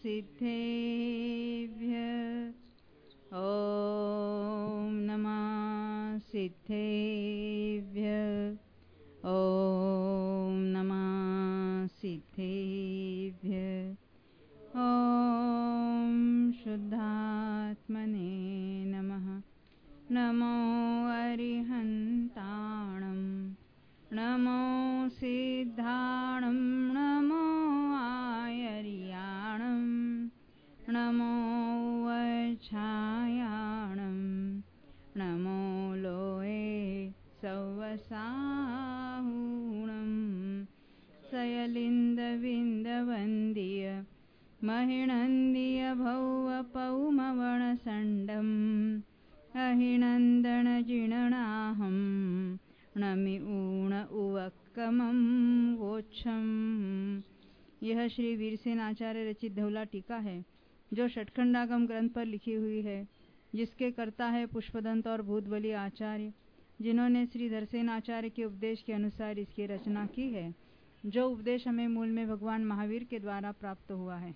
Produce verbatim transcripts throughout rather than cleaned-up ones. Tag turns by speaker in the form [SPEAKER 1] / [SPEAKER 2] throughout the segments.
[SPEAKER 1] सिद्धेभ्यः ॐ नमः सिद्धेभ्यः ॐ नमः सिद्धेभ्यः ॐ शुद्धात्मने नमः। नमो अरिहन्ताणं नमो सिद्धाणं नमो आयर्याणं नमो वच्छायाणं नमो लोये सवसाहुणं सयलिन्दविन्दवन्द्य महिनन्द्य भौवपौमवणसण्डम् अहिनन्दनजिणनाहं नमि ऊण उवक्कमं वोच्छम। यह श्री वीरसेन आचार्य रचित धौला टीका है जो षटखंडागम ग्रंथ पर लिखी हुई है, जिसके कर्ता है पुष्पदंत और भूतबली आचार्य, जिन्होंने श्री धरसेन आचार्य के उपदेश के अनुसार इसकी रचना की है, जो उपदेश हमें मूल में भगवान महावीर के द्वारा प्राप्त हुआ है।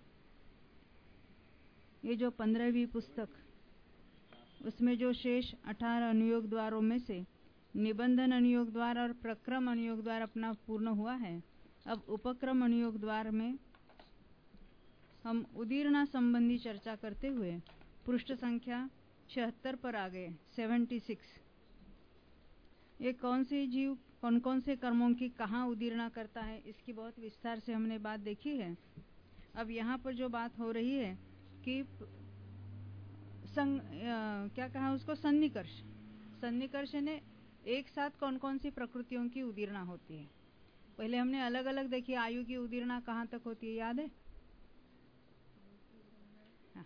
[SPEAKER 1] ये जो पंद्रहवीं पुस्तक, उसमें जो शेष अठारह अनुयोग द्वारों में से निबंधन अनुयोग द्वार और प्रक्रम अनुयोग द्वार अपना पूर्ण हुआ है। अब उपक्रम अनुयोग द्वार में हम उदीर्णा संबंधी चर्चा करते हुए पृष्ठ संख्या छिहत्तर पर आ गए। छिहत्तर। ये कौन से जीव कौन कौन से कर्मों की कहाँ उदीर्णा करता है, इसकी बहुत विस्तार से हमने बात देखी है। अब यहाँ पर जो बात हो रही है कि संग, आ, क्या कहा उसको, सन्निकर्ष। सन्निकर्ष ने एक साथ कौन कौन सी प्रकृतियों की उदीर्णा होती है। पहले हमने अलग अलग देखी, आयु की उदीर्णा कहाँ तक होती है, याद है? हाँ।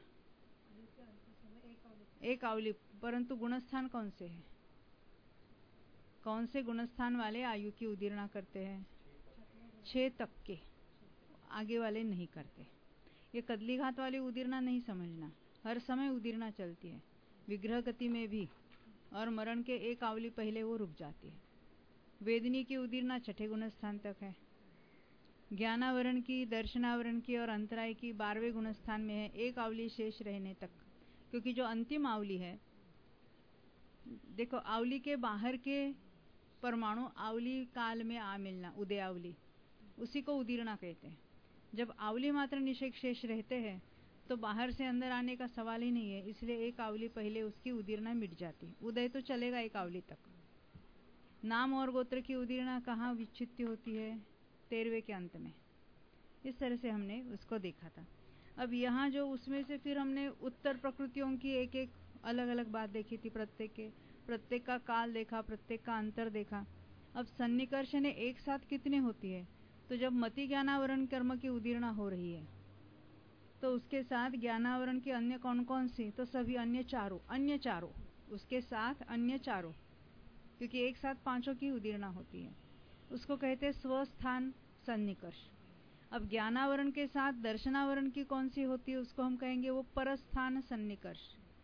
[SPEAKER 1] एक आवली, परंतु गुणस्थान कौन से है? कौन से गुणस्थान वाले आयु की उदीर्णा करते हैं? छह तक के, आगे वाले नहीं करते। ये कदली घात वाली उदीर्णा नहीं समझना, हर समय उदीर्णा चलती है, विग्रह गति में भी, और मरण के एक आवली पहले वो रुक जाती है। वेदनी की उदीर्णा छठे गुणस्थान तक है। ज्ञानावरण की, दर्शनावरण की और अंतराय की बारहवें गुणस्थान में है, एक आवली शेष रहने तक। क्योंकि जो अंतिम आवली है, देखो आवली के बाहर के परमाणु आवली काल में आ मिलना, उदय आवली, उसी को उदीर्णा कहते हैं। जब आवली मात्र निषेक शेष रहते हैं तो बाहर से अंदर आने का सवाल ही नहीं है, इसलिए एक आवली पहले उसकी उदीर्णा मिट जाती। उदय तो चलेगा एक आवली तक। नाम और गोत्र की उदीर्णा कहाँ विच्छित्ति होती है? तेरहवें के अंत में। इस तरह से हमने उसको देखा था। अब यहाँ जो उसमें से फिर हमने उत्तर प्रकृतियों की एक एक अलग अलग बात देखी थी, प्रत्येक के प्रत्येक का काल देखा, प्रत्येक का अंतर देखा। अब सन्निकर्ष ने एक साथ कितने होती है? तो जब मति ज्ञानावरण कर्म की उदीर्णा हो रही है तो उसके साथ ज्ञानावरण की अन्य कौन कौन सी? तो सभी अन्य चारों, अन्य चारों उसके साथ अन्य चारों, क्योंकि एक साथ पांचों की उदीर्णा होती है, उसको कहते हैं स्वस्थान सन्निकर्ष। अब ज्ञानावरण के साथ दर्शनावरण की कौन सी होती है, उसको हम कहेंगे वो परस्थान सन्निकर्ष।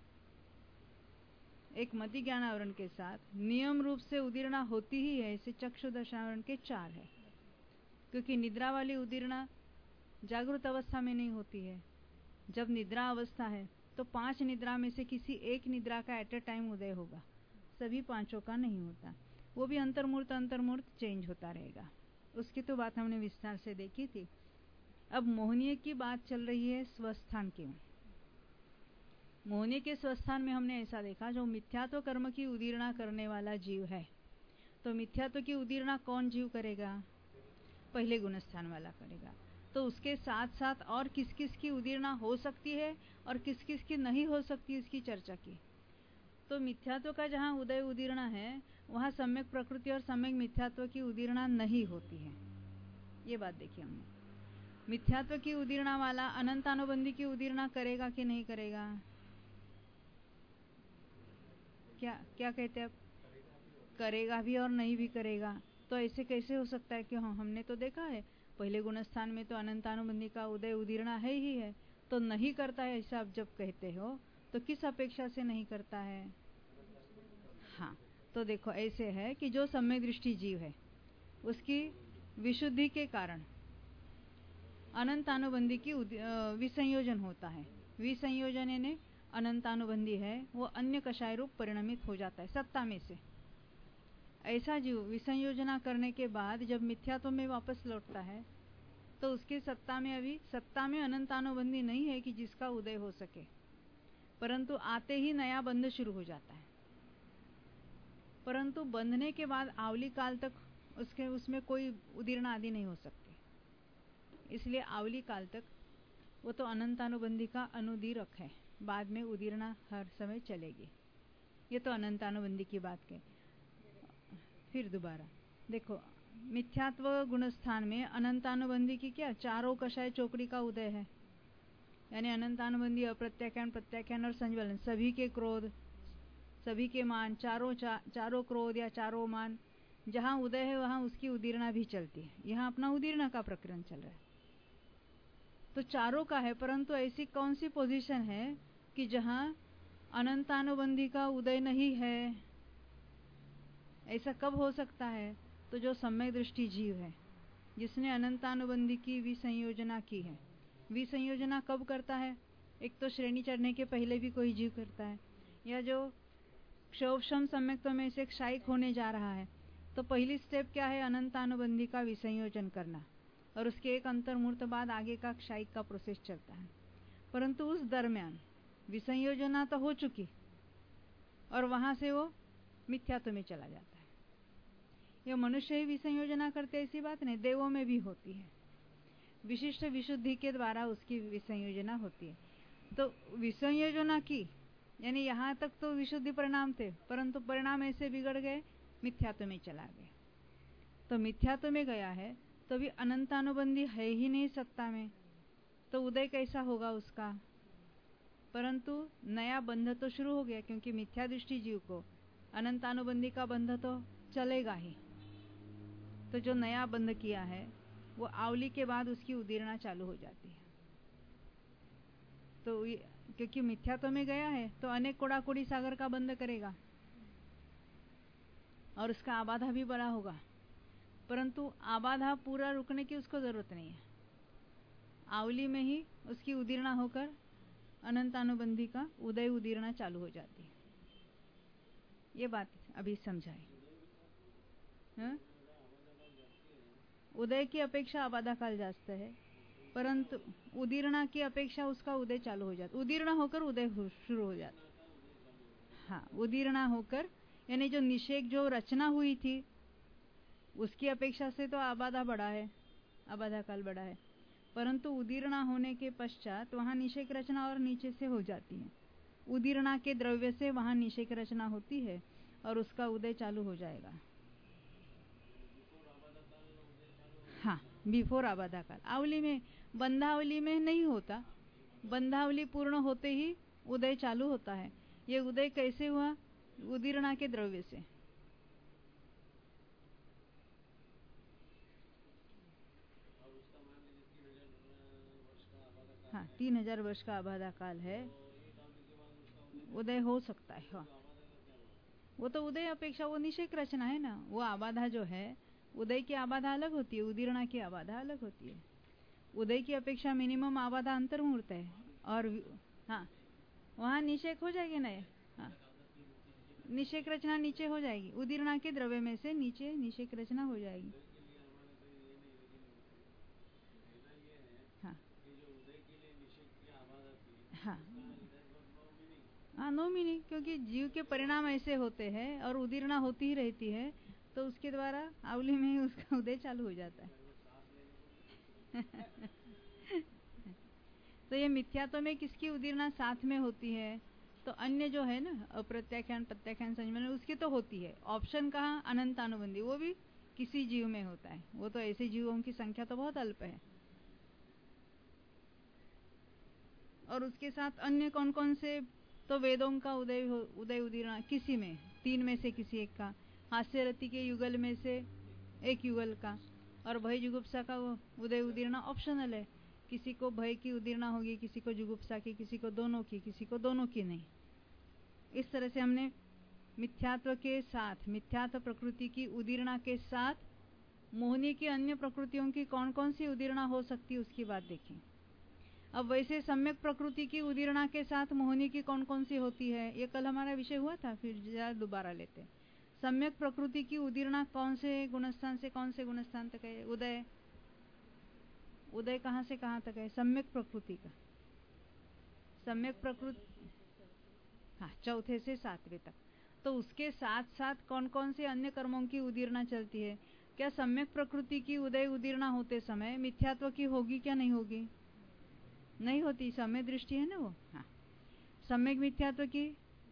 [SPEAKER 1] एक मति ज्ञानावरण के साथ नियम रूप से उदीर्णा होती ही है, इसे चक्षु दर्शनावरण के चार है। क्योंकि निद्रा वाली उदीर्णा जागृत अवस्था में नहीं होती है। जब निद्रा अवस्था है तो पांच निद्रा में से किसी एक निद्रा का एट ए टाइम उदय होगा, सभी पांचों का नहीं होता। वो भी अंतर्मूर्त अंतर्मूर्त चेंज होता रहेगा। उसकी तो बात हमने विस्तार से देखी थी। अब मोहनीय की बात चल रही है स्वस्थान की। मोहनीय के स्वस्थान में हमने ऐसा देखा, जो मिथ्यात्व कर्म की उदीर्णा करने वाला जीव है, तो मिथ्यात्व की उदीर्णा कौन जीव करेगा? पहले गुणस्थान वाला करेगा। तो उसके साथ साथ और किस किस की उदीर्णा हो सकती है और किस किस की नहीं हो सकती, इसकी चर्चा की। तो मिथ्यात्व का जहाँ उदय उदीर्णा है, वहाँ सम्यक प्रकृति और सम्यक मिथ्यात्व की उदीर्णा नहीं होती है। ये बात देखी हमने। मिथ्यात्व की उदीर्णा वाला अनंतानुबंधी की उदीर्णा करेगा कि नहीं करेगा? क्या क्या कहते हैं आप? करेगा भी और नहीं भी करेगा। तो ऐसे कैसे हो सकता है कि हाँ, हमने तो देखा है पहले गुणस्थान में तो अनंतानुबंधी का उदय उदीर्णा है ही है, तो नहीं करता है। ऐसा आप जब कहते हो तो किस अपेक्षा से नहीं करता है? हाँ, तो देखो ऐसे है कि जो सम्यक दृष्टि जीव है, उसकी विशुद्धि के कारण अनंतानुबंधी की विसंयोजन होता है। विसंयोजन यानी अनंतानुबंधी है, वो अन्य कषाय रूप परिणमित हो जाता है सत्ता में से। ऐसा जीव विसंयोजना करने के बाद जब मिथ्यात्व में वापस लौटता है तो उसके सत्ता में अभी सत्ता में अनंतानुबंधी नहीं है कि जिसका उदय हो सके, परंतु आते ही नया बंध शुरू हो जाता है। परंतु बंधने के बाद आवली काल तक उसके उसमें कोई उदीर्ण आदि नहीं हो सकती, इसलिए आवली काल तक वो तो अनंतानुबंधी का अनुदीरक है, बाद में उदीर्णा हर समय चलेगी। ये तो अनंतानुबंधी की बात कही। फिर दोबारा देखो, मिथ्यात्व गुणस्थान में अनंतानुबंधी की क्या चारों कषाय चौकड़ी का उदय है, यानी अनंतानुबंधी अप्रत्याख्यान प्रत्याख्यान और संज्वलन, सभी के क्रोध सभी के मान, चारों चा, चारों क्रोध या चारों मान जहां उदय है वहां उसकी उदीर्णा भी चलती है। यहाँ अपना उदीर्णा का प्रकरण चल रहा है तो चारों का है, परंतु ऐसी कौन सी पोजीशन है कि जहां अनंतानुबंधी का उदय नहीं है? ऐसा कब हो सकता है? तो जो सम्यक दृष्टि जीव है जिसने अनंतानुबंधी की विसंयोजना की है। विसंयोजना कब करता है? एक तो श्रेणी चढ़ने के पहले भी कोई जीव करता है, या जो क्षोभक्षम सम्यक्त्व में से क्षायिक होने जा रहा है तो पहली स्टेप क्या है? अनंतानुबंधी का विसंयोजन करना, और उसके एक अंतर्मुहूर्त बाद आगे का क्षायिक का प्रोसेस चलता है। परंतु उस दरमियान विसंयोजना तो हो चुकी और वहां से वो मिथ्यात्व में चला जाता है। यह मनुष्य ही विसंयोजना करते ऐसी बात नहीं, देवों में भी होती है। विशिष्ट विशुद्धि के द्वारा उसकी विसंयोजना होती है। तो विसंयोजना की यानी यहाँ तक तो विशुद्धि परिणाम थे, परंतु परिणाम ऐसे बिगड़ गए, मिथ्यात्व में चला गया। तो मिथ्यात्व में गया है तो भी अनंतानुबंधी है ही नहीं सत्ता में, तो उदय कैसा होगा उसका? परंतु नया बंध तो शुरू हो गया, क्योंकि मिथ्या दृष्टि जीव को अनंतानुबंधी का बंध तो चलेगा ही। तो जो नया बंध किया है वो आवली के बाद उसकी उदीर्णा चालू हो जाती है। तो क्योंकि मिथ्यात्व में गया है तो अनेक कोड़ाकोड़ी सागर का बंध करेगा और उसका आबाधा भी बड़ा होगा, परंतु आबाधा पूरा रुकने की उसको जरूरत नहीं है। आवली में ही उसकी उदीर्णा होकर अनंतानुबंधी का उदय उदीर्णा चालू हो जाती है। ये बात अभी समझाई। हाँ? उदय की अपेक्षा आबाधा काल जास्त है, परंतु उदीर्णा की अपेक्षा उसका उदय चालू हो जाता, उदीर्णा होकर उदय शुरू हो जाता। हाँ, उदीर्णा होकर यानी जो निषेक जो रचना हुई थी उसकी अपेक्षा से तो आबाधा बड़ा है, आबाधा काल बड़ा है, परंतु उदीर्णा होने के पश्चात वहां निषेक रचना और नीचे से हो जाती है। उदीर्णा के द्रव्य से वहां निषेक रचना होती है और उसका उदय चालू हो जाएगा। हाँ, बिफोर आबाधा काल। आवली में, बंधावली में नहीं होता, बंधावली पूर्ण होते ही उदय चालू होता है। ये उदय कैसे हुआ? उदीर्णा के द्रव्य से। हाँ, तीन हजार वर्ष का आबाधा काल है, उदय हो सकता है। हाँ, वो तो उदय अपेक्षा वो निषेक रचना है ना, वो आबाधा जो है, उदय की आबाधा अलग होती है, उदीर्णा की आबाधा अलग होती है। उदय की अपेक्षा मिनिमम आबाधा अंतर्मुहूर्त है, और हाँ वहाँ निषेक हो जाएगी ना। हाँ, निषेक रचना नीचे हो जाएगी, उदीर्णा के द्रव्य में से नीचे निषेक रचना हो जाएगी। हाँ हाँ हाँ, नो मीनिंग, क्योंकि जीव के परिणाम ऐसे होते हैं और उदीर्णा होती ही रहती है, तो उसके द्वारा आवली में ही उसका उदय चालू हो जाता है। तो ये मिथ्यात्व में किसकी उदीर्णा साथ में होती है? तो अन्य जो है ना अप्रत्याख्यान प्रत्याख्यान संज्ञा उसकी तो होती है। ऑप्शन कहाँ? अनंतानुबंधी, वो भी किसी जीव में होता है। वो तो ऐसे जीवों की संख्या तो बहुत अल्प है। और उसके साथ अन्य कौन कौन से? तो वेदों का उदय उदय उदीर्णा किसी में, तीन में से किसी एक का, हास्यरति के युगल में से एक युगल का, और भय जुगुप्सा का उदय उदीर्णा ऑप्शनल है। किसी को भय की उदीर्णा होगी, किसी को जुगुप्सा की, किसी को दोनों की, किसी को दोनों की नहीं। इस तरह से हमने मिथ्यात्व के साथ, मिथ्यात्व प्रकृति की उदीर्णा के साथ मोहिनी की अन्य प्रकृतियों की कौन कौन सी उदीर्णा हो सकती है उसकी बात देखें। अब वैसे सम्यक प्रकृति की उदीर्णा के साथ मोहिनी की कौन कौन सी होती है, ये कल हमारा विषय हुआ था, फिर जरा दोबारा लेते हैं। सम्यक प्रकृति की उदीर्णा कौन से गुणस्थान से कौन से गुणस्थान तक है? उदय, उदय कहाँ से कहाँ तक है सम्यक प्रकृति का? सम्यक प्रकृति, हाँ, चौथे से सातवें तक। तो उसके साथ साथ कौन कौन से अन्य कर्मों की उदीर्णा चलती है? क्या सम्यक प्रकृति की उदय उदीर्णा होते समय मिथ्यात्व की होगी क्या नहीं होगी? नहीं होती, सम्यक दृष्टि है ना वो। हाँ, सम्यक मिथ्यात्व की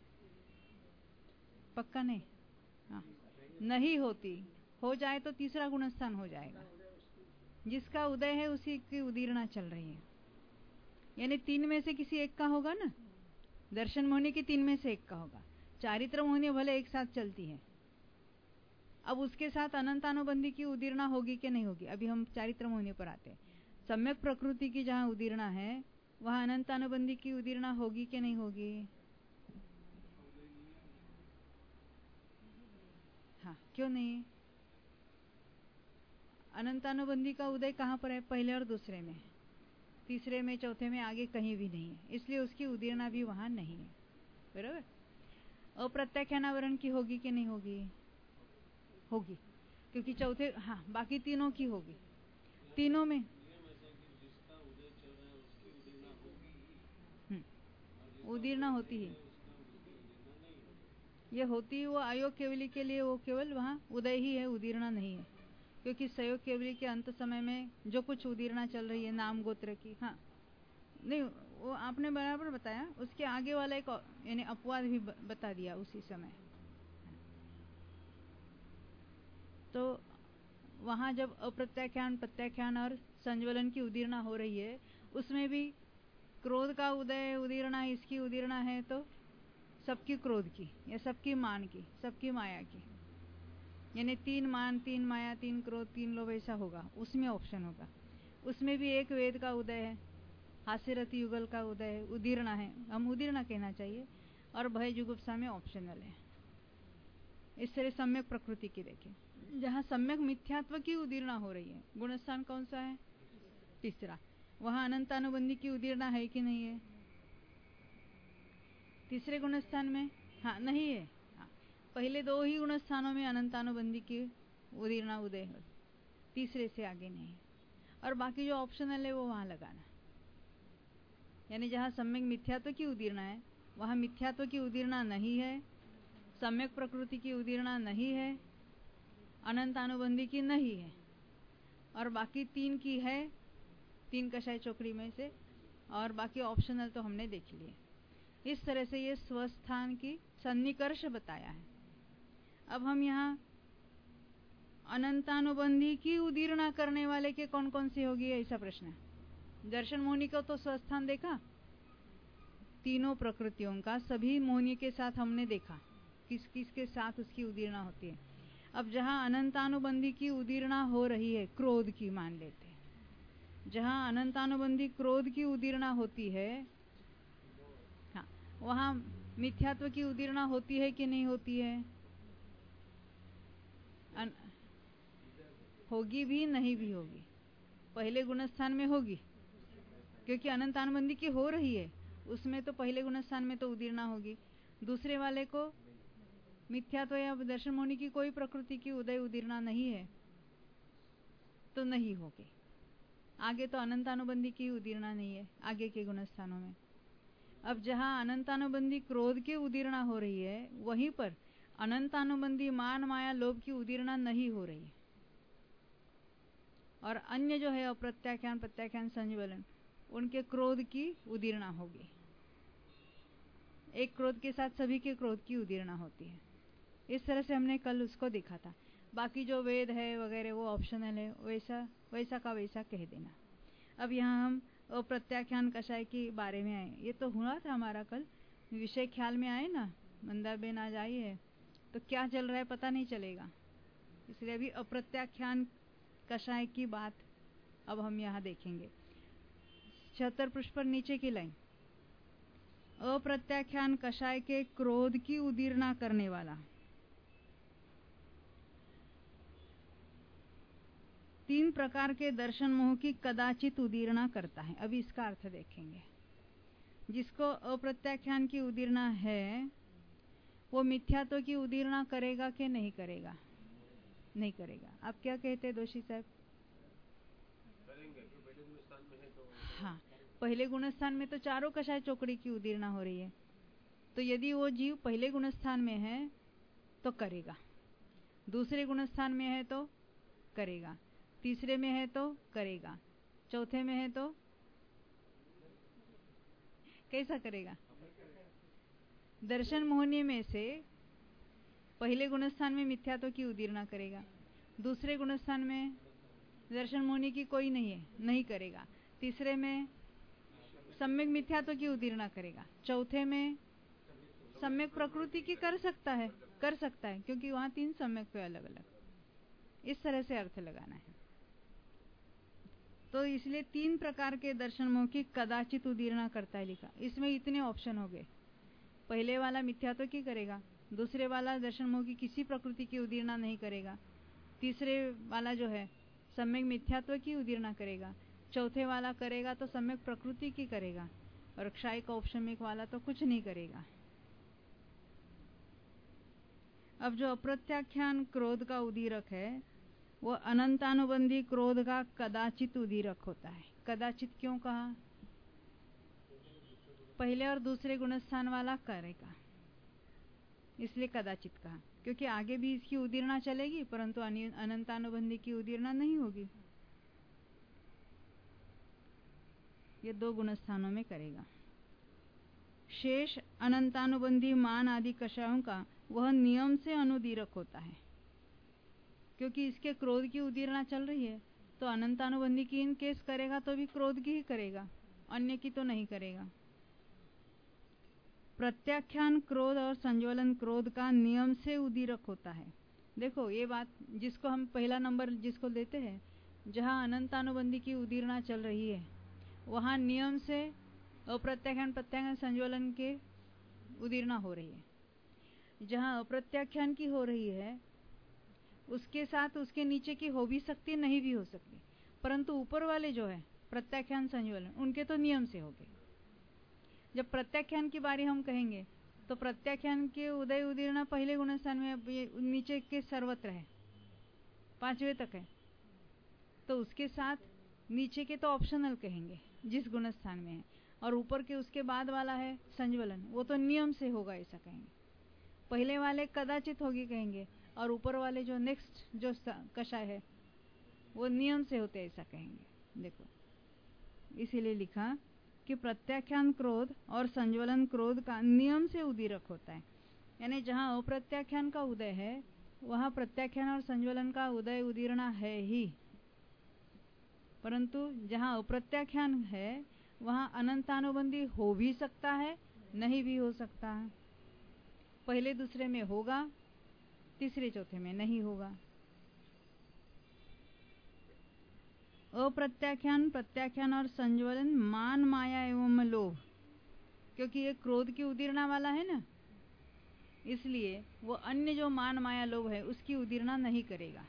[SPEAKER 1] पक्का नहीं, हाँ, नहीं होती। हो जाए तो तीसरा गुणस्थान हो जाएगा, जिसका उदय है उसी की उदीर्णा चल रही है, यानी तीन में से किसी एक का होगा ना। दर्शन मोहिनी की तीन में से एक का होगा। चारित्र मोहिनी भले एक साथ चलती है, अब उसके साथ अनंतानुबंधी की उदीर्णा होगी कि नहीं होगी? अभी हम चारित्र मोहिनी पर आते हैं। सम्यक प्रकृति की जहाँ उदीर्णा है वहाँ अनंतानुबंधी की उदीर्णा होगी कि नहीं होगी? हाँ, क्यों नहीं? अनंतानुबंधी का उदय कहाँ पर है? पहले और दूसरे में, तीसरे में, चौथे में, आगे कहीं भी नहीं है, इसलिए उसकी उदीर्णा भी वहां नहीं है। बराबर। अप्रत्याख्यानावरण की होगी कि नहीं होगी? होगी, क्योंकि चौथे, हाँ, बाकी तीनों की होगी। तीनों में उदीर्णा होती है, ये होती है वो अयोग केवली के लिए, वो केवल वहाँ उदय ही है, उदीर्णा नहीं है। क्योंकि सहयोग केवली के अंत समय में जो कुछ उदीर्णा चल रही है नाम गोत्र की, हाँ, नहीं, वो आपने बराबर बताया। उसके आगे वाला एक यानी अपवाद भी बता दिया उसी समय। तो वहां जब अप्रत्याख्यान, प्रत्याख्यान और संज्वलन की उदीर्णा हो रही है, उसमें भी क्रोध का उदय उदीर्णा, इसकी उदीर्णा है तो सबकी क्रोध की या सबकी मान की, सबकी माया की, यानी तीन मान, तीन माया, तीन क्रोध, तीन लोभ, ऐसा होगा। उसमें ऑप्शन होगा। उसमें भी एक वेद का उदय है, हास्यरति युगल का उदय है, उदीर्णा है, हम उदीर्णा कहना चाहिए, और भय जुगुप्सा में ऑप्शनल है। इस तरह सम्यक प्रकृति की देखें, जहाँ सम्यक मिथ्यात्व की उदीर्णा हो रही है, गुणस्थान कौन सा है? तीसरा। वहां अनंतानुबंधी की उदीर्णा है कि नहीं है? तीसरे गुणस्थान में, हाँ, नहीं है। हाँ, पहले दो ही गुणस्थानों में अनंतानुबंधी की उदीर्णा उदय हो, तीसरे से आगे नहीं। और बाकी जो ऑप्शनल है वो वहां लगाना, यानी जहाँ सम्यक मिथ्यात्व की उदीर्णा है वहां मिथ्यात्व की उदीर्णा नहीं है, सम्यक प्रकृति की उदीर्णा नहीं है, अनंतानुबंधी की नहीं है, और बाकी तीन की है, तीन कषाय चोकड़ी में से, और बाकी ऑप्शनल तो हमने देख लिए। इस तरह से ये स्वस्थान की सन्निकर्ष बताया है। अब हम यहाँ अनंतानुबंधी की उदीर्णा करने वाले के कौन कौन सी होगी, ऐसा प्रश्न है। दर्शन मोहिनी को तो स्वस्थान देखा, तीनों प्रकृतियों का सभी मोहिनी के साथ हमने देखा किस किस के साथ उसकी उदीर्णा होती है। अब जहाँ अनंतानुबंधी की उदीर्णा हो रही है, क्रोध की मान लेते हैं, जहाँ अनंतानुबंधी क्रोध की उदीर्णा होती है, हाँ, वहाँ मिथ्यात्व की उदीर्णा होती है कि नहीं होती है? अन... होगी भी, नहीं भी होगी। पहले गुणस्थान में होगी, क्योंकि अनंतानुबंधी की हो रही है, उसमें तो पहले गुणस्थान में तो उदीर्णा होगी। दूसरे वाले को मिथ्यात्व या दर्शन मोहिनी की कोई प्रकृति की उदय उदीर्णा नहीं है, तो नहीं होगी। आगे तो अनंतानुबंधी की उदीर्णा नहीं है आगे के गुणस्थानों में। अब जहाँ अनंतानुबंधी क्रोध की उदीर्णा हो रही है, वहीं पर अनंतानुबंधी मान, माया, लोभ की उदीर्णा नहीं हो रही है, और अन्य जो है अप्रत्याख्यान, प्रत्याख्यान, संज्वलन, उनके क्रोध की उदीर्णा होगी। एक क्रोध के साथ सभी के क्रोध की उदीर्णा होती है। इस तरह से हमने कल उसको देखा था। बाकी जो वेद है वगैरह वो ऑप्शनल है, वैसा वैसा का वैसा कह देना। अब यहाँ हम अप्रत्याख्यान कषाय के बारे में आए, ये तो हुआ था हमारा कल, विषय ख्याल में आए ना, मंदा बेन आज आई है तो क्या चल रहा है पता नहीं चलेगा, इसलिए अभी अप्रत्याख्यान कषाय की बात अब हम यहाँ देखेंगे। छिहत्तर पृष्ठ पर नीचे की लाइन, अप्रत्याख्यान कषाय के क्रोध की उदीर्णा करने वाला। तीन प्रकार के दर्शन मोह की कदाचित उदीर्णा करता है। अभी इसका अर्थ देखेंगे। जिसको अप्रत्याख्यान की उदीर्णा है वो मिथ्यात्व की उदीर्णा करेगा कि नहीं करेगा? नहीं करेगा। आप क्या कहते हैं दोषी साहब? हाँ, पहले गुणस्थान में तो चारों कषाय चौकड़ी की उदीर्णा हो रही है, तो यदि वो जीव पहले गुणस्थान में है तो करेगा, दूसरे गुणस्थान में है तो करेगा, तीसरे में है तो करेगा, चौथे में है तो कैसा करेगा? दर्शन मोहनी में से पहले गुणस्थान में मिथ्यात्व की उदीर्णा करेगा, दूसरे गुणस्थान में दर्शन मोहनी की कोई नहीं है, नहीं करेगा, तीसरे में सम्यक मिथ्यात्व की उदीर्णा करेगा, चौथे में सम्यक प्रकृति की कर सकता है कर सकता है क्योंकि वहां तीन सम्यक पे अलग अलग। इस तरह से अर्थ लगाना है। तो इसलिए तीन प्रकार के दर्शन मोह की कदाचित उदीर्णा करता है लिखा। इसमें इतने ऑप्शन हो गए। पहले वाला मिथ्यात्व की करेगा, दूसरे वाला दर्शन मोह की किसी प्रकृति की उदीर्णा नहीं करेगा, तीसरे वाला जो है सम्यक मिथ्यात्व की उदीर्णा करेगा, चौथे वाला करेगा तो सम्यक प्रकृति की करेगा, और क्षायिक औपशमिक वाला तो कुछ नहीं करेगा। अब जो अप्रत्याख्यान क्रोध का उदीरक है वो अनंतानुबंधी क्रोध का कदाचित उदीरक होता है। कदाचित क्यों कहा? पहले और दूसरे गुणस्थान वाला करेगा, इसलिए कदाचित कहा, क्योंकि आगे भी इसकी उदीर्णा चलेगी परंतु अनंतानुबंधी की उदीर्णा नहीं होगी। ये दो गुणस्थानों में करेगा। शेष अनंतानुबंधी मान आदि कषायों का वह नियम से अनुदीरक होता है, क्योंकि इसके क्रोध की उदीर्णा चल रही है तो अनंतानुबंधी की इन केस करेगा तो भी क्रोध की ही करेगा, अन्य की तो नहीं करेगा। प्रत्याख्यान क्रोध और संज्वलन क्रोध का नियम से उदीरक होता है। देखो ये बात जिसको हम पहला नंबर जिसको देते हैं, जहां अनंतानुबंधी की उदीर्णा चल रही है वहां नियम से अप्रत्याख्यान प्रत्याख्यान संज्वलन के उदीर्णा हो रही है। जहां अप्रत्याख्यान की हो रही है उसके साथ उसके नीचे की हो भी सकती, नहीं भी हो सकती, परंतु ऊपर वाले जो है प्रत्याख्यान संज्वलन उनके तो नियम से हो गए। जब प्रत्याख्यान की बारी हम कहेंगे तो प्रत्याख्यान के उदय उदीर्णा पहले गुणस्थान में, नीचे के सर्वत्र है, पांचवे तक है, तो उसके साथ नीचे के तो ऑप्शनल कहेंगे जिस गुणस्थान में है, और ऊपर के उसके बाद वाला है संज्वलन, वो तो नियम से होगा ऐसा कहेंगे। पहले वाले कदाचित होगी कहेंगे और ऊपर वाले जो नेक्स्ट जो कषाय है वो नियम से होते ऐसा कहेंगे। देखो इसीलिए लिखा कि प्रत्याख्यान क्रोध और संज्वलन क्रोध का नियम से उदीरक होता है, यानी जहां अप्रत्याख्यान का उदय है वहां प्रत्याख्यान और संज्वलन का उदय उदीर्णा है ही, परंतु जहां अप्रत्याख्यान है वहां अनंतानुबंधी हो भी सकता है, नहीं भी हो सकता है। पहले दूसरे में होगा, तीसरे चौथे में नहीं होगा। अप्रत्याख्यान प्रत्याख्यान और संज्वलन मान माया एवं लोभ, क्योंकि ये क्रोध की उदीर्णा वाला है ना, इसलिए वो अन्य जो मान माया लोभ है उसकी उदीर्णा नहीं करेगा।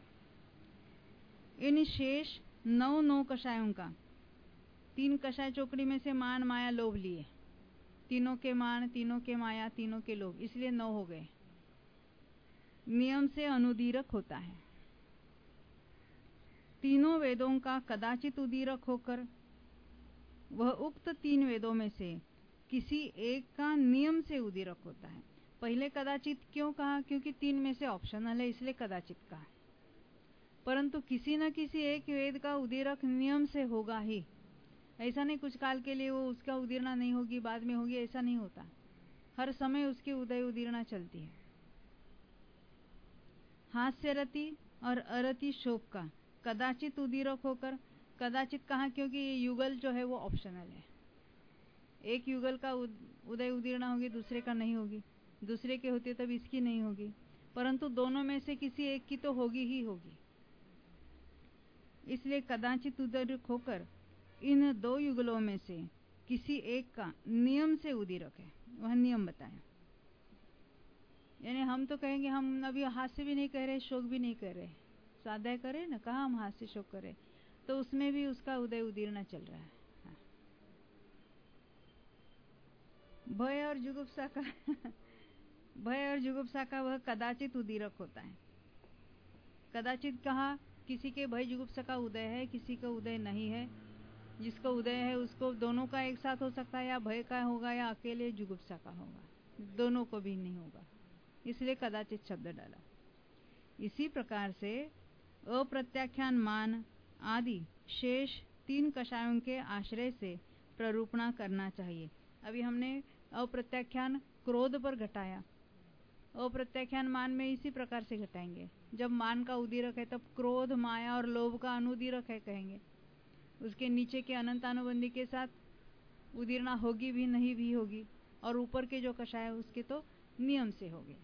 [SPEAKER 1] इन शेष नौ नौ कषायों का, तीन कषाय चौकड़ी में से मान माया लोभ लिए, तीनों के मान, तीनों के माया, तीनों के लोभ, इसलिए नौ हो गए, नियम से अनुदीरक होता है। तीनों वेदों का कदाचित उदीरक होकर वह उक्त तीन वेदों में से किसी एक का नियम से उदीरक होता है। पहले कदाचित क्यों कहा? क्योंकि तीन में से ऑप्शनल है इसलिए कदाचित कहा, परंतु किसी न किसी एक वेद का उदीरक नियम से होगा ही। ऐसा नहीं कुछ काल के लिए वो उसका उदीर्णा नहीं होगी बाद में होगी, ऐसा नहीं होता, हर समय उसकी उदय उदीर्णा चलती है। हास्य रति और अरति शोक का कदाचित उदीरक होकर, कदाचित कहा क्योंकि ये युगल जो है वो ऑप्शनल है, एक युगल का उदय उदीर्णा होगी दूसरे का नहीं होगी, दूसरे के होते तब इसकी नहीं होगी, परंतु दोनों में से किसी एक की तो होगी ही होगी, इसलिए कदाचित उदीरक होकर इन दो युगलों में से किसी एक का नियम से उदीरक है। वह नियम बताया, यानी हम तो कहेंगे, हम अभी हास्य भी नहीं कह रहे, शोक भी नहीं कह रहे, स्वाध्याय करे ना, कहाँ हम हास्य शोक करे, तो उसमें भी उसका उदय उदीर्णा चल रहा है। हाँ। भय और जुगुप्सा का भय और जुगुप्सा का वह कदाचित उदीरक होता है। कदाचित कहा, किसी के भय जुगुप्सा का उदय है, किसी का उदय नहीं है। जिसको उदय है उसको दोनों का एक साथ हो सकता है, या भय का होगा या अकेले जुगुप्सा का होगा, दोनों को भी नहीं होगा, इसलिए कदाचित शब्द डाला। इसी प्रकार से अप्रत्याख्यान मान आदि शेष तीन कषायों के आश्रय से प्ररूपणा करना चाहिए। अभी हमने अप्रत्याख्यान क्रोध पर घटाया, अप्रत्याख्यान मान में इसी प्रकार से घटाएंगे। जब मान का उदीरक है तब क्रोध, माया और लोभ का अनुदीरक है कहेंगे। उसके नीचे के अनंतानुबंधी के साथ उदीर्णा होगी भी नहीं भी होगी, और ऊपर के जो कषाय उसके तो नियम से होगी।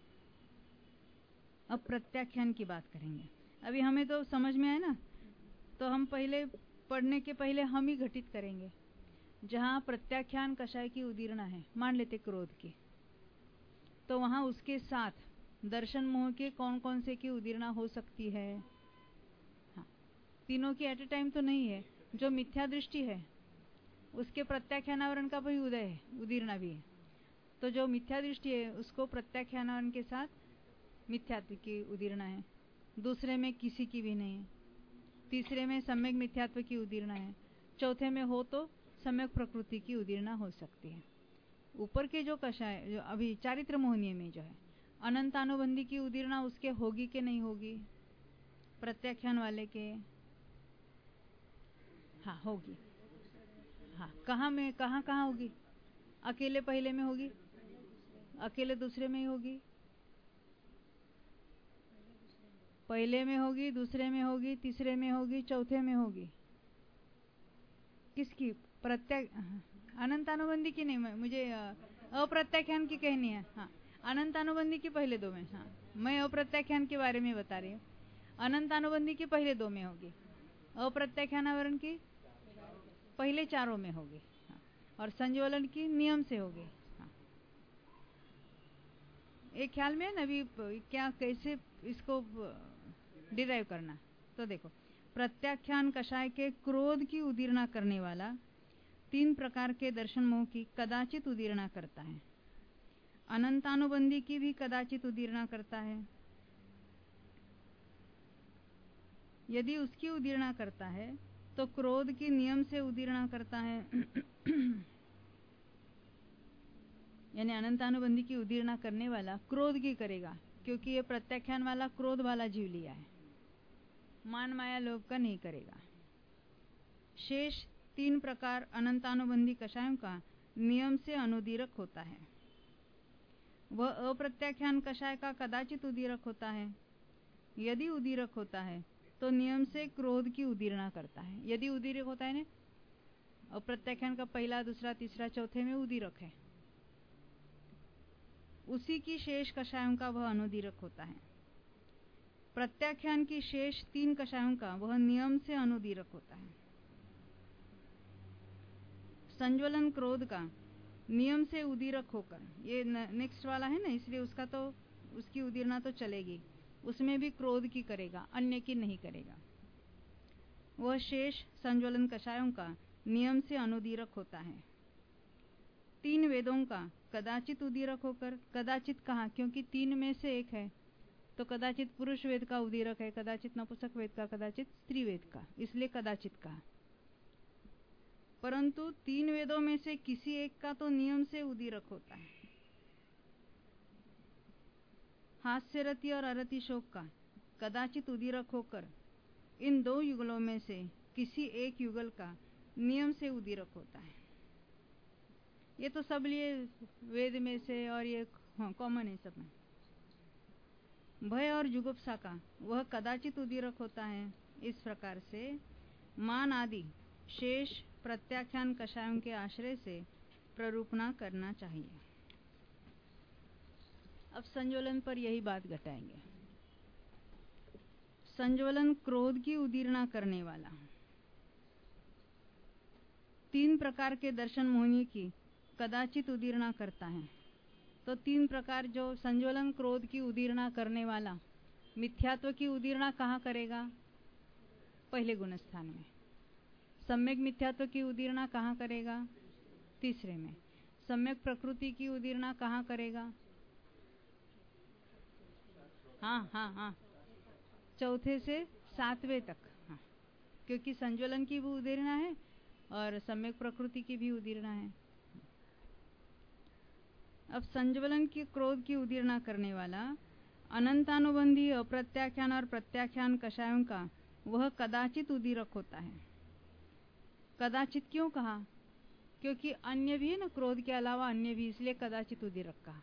[SPEAKER 1] अब प्रत्याख्यान की बात करेंगे। अभी हमें तो समझ में आए ना, तो हम पहले पढ़ने के पहले हम ही घटित करेंगे। जहाँ प्रत्याख्यान कषाय की उदीर्णा है, मान लेते क्रोध की, तो वहाँ उसके साथ दर्शन मोह के कौन कौन से की उदीर्णा हो सकती है। हाँ, तीनों की एट ए टाइम तो नहीं है। जो मिथ्या दृष्टि है उसके प्रत्याख्यानावरण का भी उदय है, उदीर्णा भी है। तो जो मिथ्या दृष्टि है उसको प्रत्याख्यानावरण के साथ मिथ्यात्व की उदीर्णा है। दूसरे में किसी की भी नहीं है। तीसरे में सम्यक मिथ्यात्व की उदीर्णा है। चौथे में हो तो सम्यक प्रकृति की उदीर्णा हो सकती है। ऊपर के जो कषाय, जो अभी चारित्र मोहनीय में जो है अनंतानुबंधी की उदीर्णा उसके होगी कि नहीं होगी, प्रत्याख्यान वाले के हाँ होगी। हाँ, कहाँ में कहाँ कहाँ होगी? अकेले पहले में होगी, अकेले दूसरे में ही होगी, पहले में होगी, दूसरे में होगी, तीसरे में होगी, चौथे में होगी। किसकी? प्रत्याख अनंतानुबंधी की नहीं, मुझे अप्रत्याख्यान की कहनी है। हाँ, अनंतानुबंधी की पहले दो में। हाँ, मैं अप्रत्याख्यान के बारे में बता रही हूँ। अनंतानुबंधी की पहले दो में होगी, अप्रत्याख्यानावरण की पहले चारों में होगी। हाँ, और संज्वलन की नियम से होगी। हाँ, एक ख्याल में है ना अभी क्या कैसे इसको डिराइव करना। तो देखो, प्रत्याख्यान कषाय के क्रोध की उदीर्णा करने वाला तीन प्रकार के दर्शन मोह की कदाचित उदीर्णा करता है। अनंतानुबंधी की भी कदाचित उदीर्णा करता है। यदि उसकी उदीर्णा करता है तो क्रोध की नियम से उदीर्णा करता है। यानी अनंतानुबंधी की उदीर्णा करने वाला क्रोध की करेगा, क्योंकि ये प्रत्याख्यान वाला क्रोध वाला जीव लिया है, मान माया लोभ का नहीं करेगा। शेष तीन प्रकार अनंतानुबंधी कषायों का नियम से अनुदीरक होता है। वह अप्रत्याख्यान कषाय का कदाचित उदीरक होता है। यदि उदीरक होता है तो नियम से क्रोध की उदीर्णा करता है। यदि उदीरक होता है ना, अप्रत्याख्यान का पहला, दूसरा, तीसरा, चौथे में उदीरक है, उसी की शेष कषायों का वह अनुदीरक होता है। प्रत्याख्यान की शेष तीन कषायों का वह नियम से अनुदीरक होता है। संज्वलन क्रोध का नियम से उदीरक होकर, ये नेक्स्ट वाला है ना, इसलिए उसका तो उसकी उदीर्णा तो चलेगी, उसमें भी क्रोध की करेगा, अन्य की नहीं करेगा। वह शेष संज्वलन कषायों का नियम से अनुदीरक होता है। तीन वेदों का कदाचित उदीरक होकर, कदाचित कहा क्योंकि तीन में से एक है, तो कदाचित पुरुष वेद का उदीरक है, कदाचित नपुंसक वेद का, कदाचित स्त्री वेद का, इसलिए कदाचित कहा। परंतु तीन वेदों में से किसी एक का तो नियम से उदीरक होता है। हास्य रति और अरति शोक का कदाचित उदीरक होकर इन दो युगलों में से किसी एक युगल का नियम से उदीरक होता है। ये तो सब लिए वेद में से, और ये कॉमन है सब में। भय और जुगुप्सा का वह कदाचित उदीरक होता है। इस प्रकार से मान आदि शेष प्रत्याख्यान कषायों के आश्रय से प्ररूपणा करना चाहिए। अब संज्वलन पर यही बात घटाएंगे। संज्वलन क्रोध की उदीर्णा करने वाला तीन प्रकार के दर्शन मोहिनी की कदाचित उदीर्णा करता है। तो तीन प्रकार जो संज्वलन क्रोध की उदीर्णा करने वाला मिथ्यात्व की उदीर्णा कहाँ करेगा? पहले गुणस्थान में। सम्यक मिथ्यात्व की उदीर्णा कहाँ करेगा? तीसरे में। सम्यक प्रकृति की उदीर्णा कहाँ करेगा? हाँ हाँ हाँ, चौथे से सातवें तक। हाँ, क्योंकि संज्वलन की भी उदीर्णा है और सम्यक प्रकृति की भी उदीर्णा है। अब संज्वलन की क्रोध की उदीर्णा करने वाला अनंतानुबंधी अप्रत्याख्यान और प्रत्याख्यान कषायों का वह कदाचित उदीरक होता है। कदाचित क्यों कहा? क्योंकि अन्य भी है ना, क्रोध के अलावा अन्य भी, इसलिए कदाचित उदीरक कहा।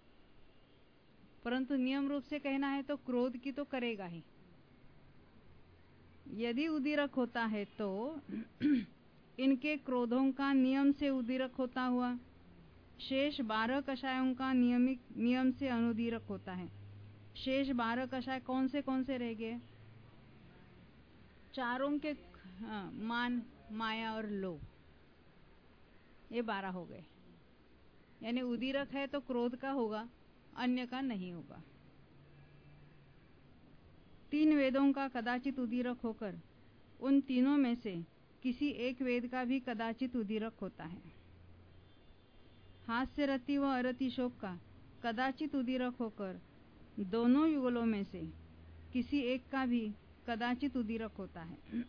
[SPEAKER 1] परंतु नियम रूप से कहना है तो क्रोध की तो करेगा ही। यदि उदीरक होता है तो इनके क्रोधों का नियम से उदीरक होता हुआ शेष बारह कषायों का नियमिक नियम से अनुदीरक होता है। शेष बारह कषाय कौन से कौन से रह गए? चारों के हाँ, मान, माया और लोभ, ये बारह हो गए। यानी उदीरक है तो क्रोध का होगा, अन्य का नहीं होगा। तीन वेदों का कदाचित उदीरक होकर उन तीनों में से किसी एक वेद का भी कदाचित उदीरक होता है। हास्य रति व अरति शोक का कदाचित उदीरक होकर दोनों युगलों में से किसी एक का भी कदाचित उदीरक होता है।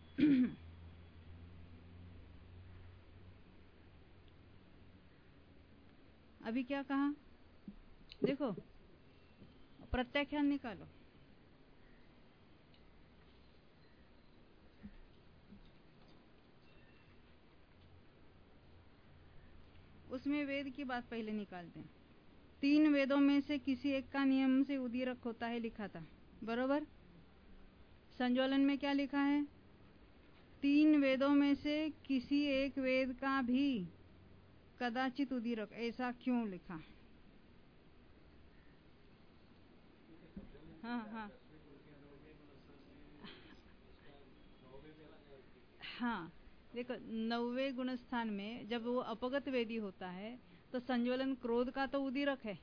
[SPEAKER 1] अभी क्या कहा? देखो, प्रत्याख्यान निकालो। उसमें वेद की बात पहले निकालते हैं। तीन वेदों में से किसी एक का नियम से उदीरक होता है, लिखा था, बरोबर। संज्वलन में क्या लिखा है? तीन वेदों में से किसी एक वेद का भी कदाचित उदीरक। ऐसा क्यों लिखा? हाँ हाँ हाँ, देखो, नौवे गुणस्थान में जब वो अपगत वेदी होता है तो संज्वलन क्रोध का तो उदीरक है,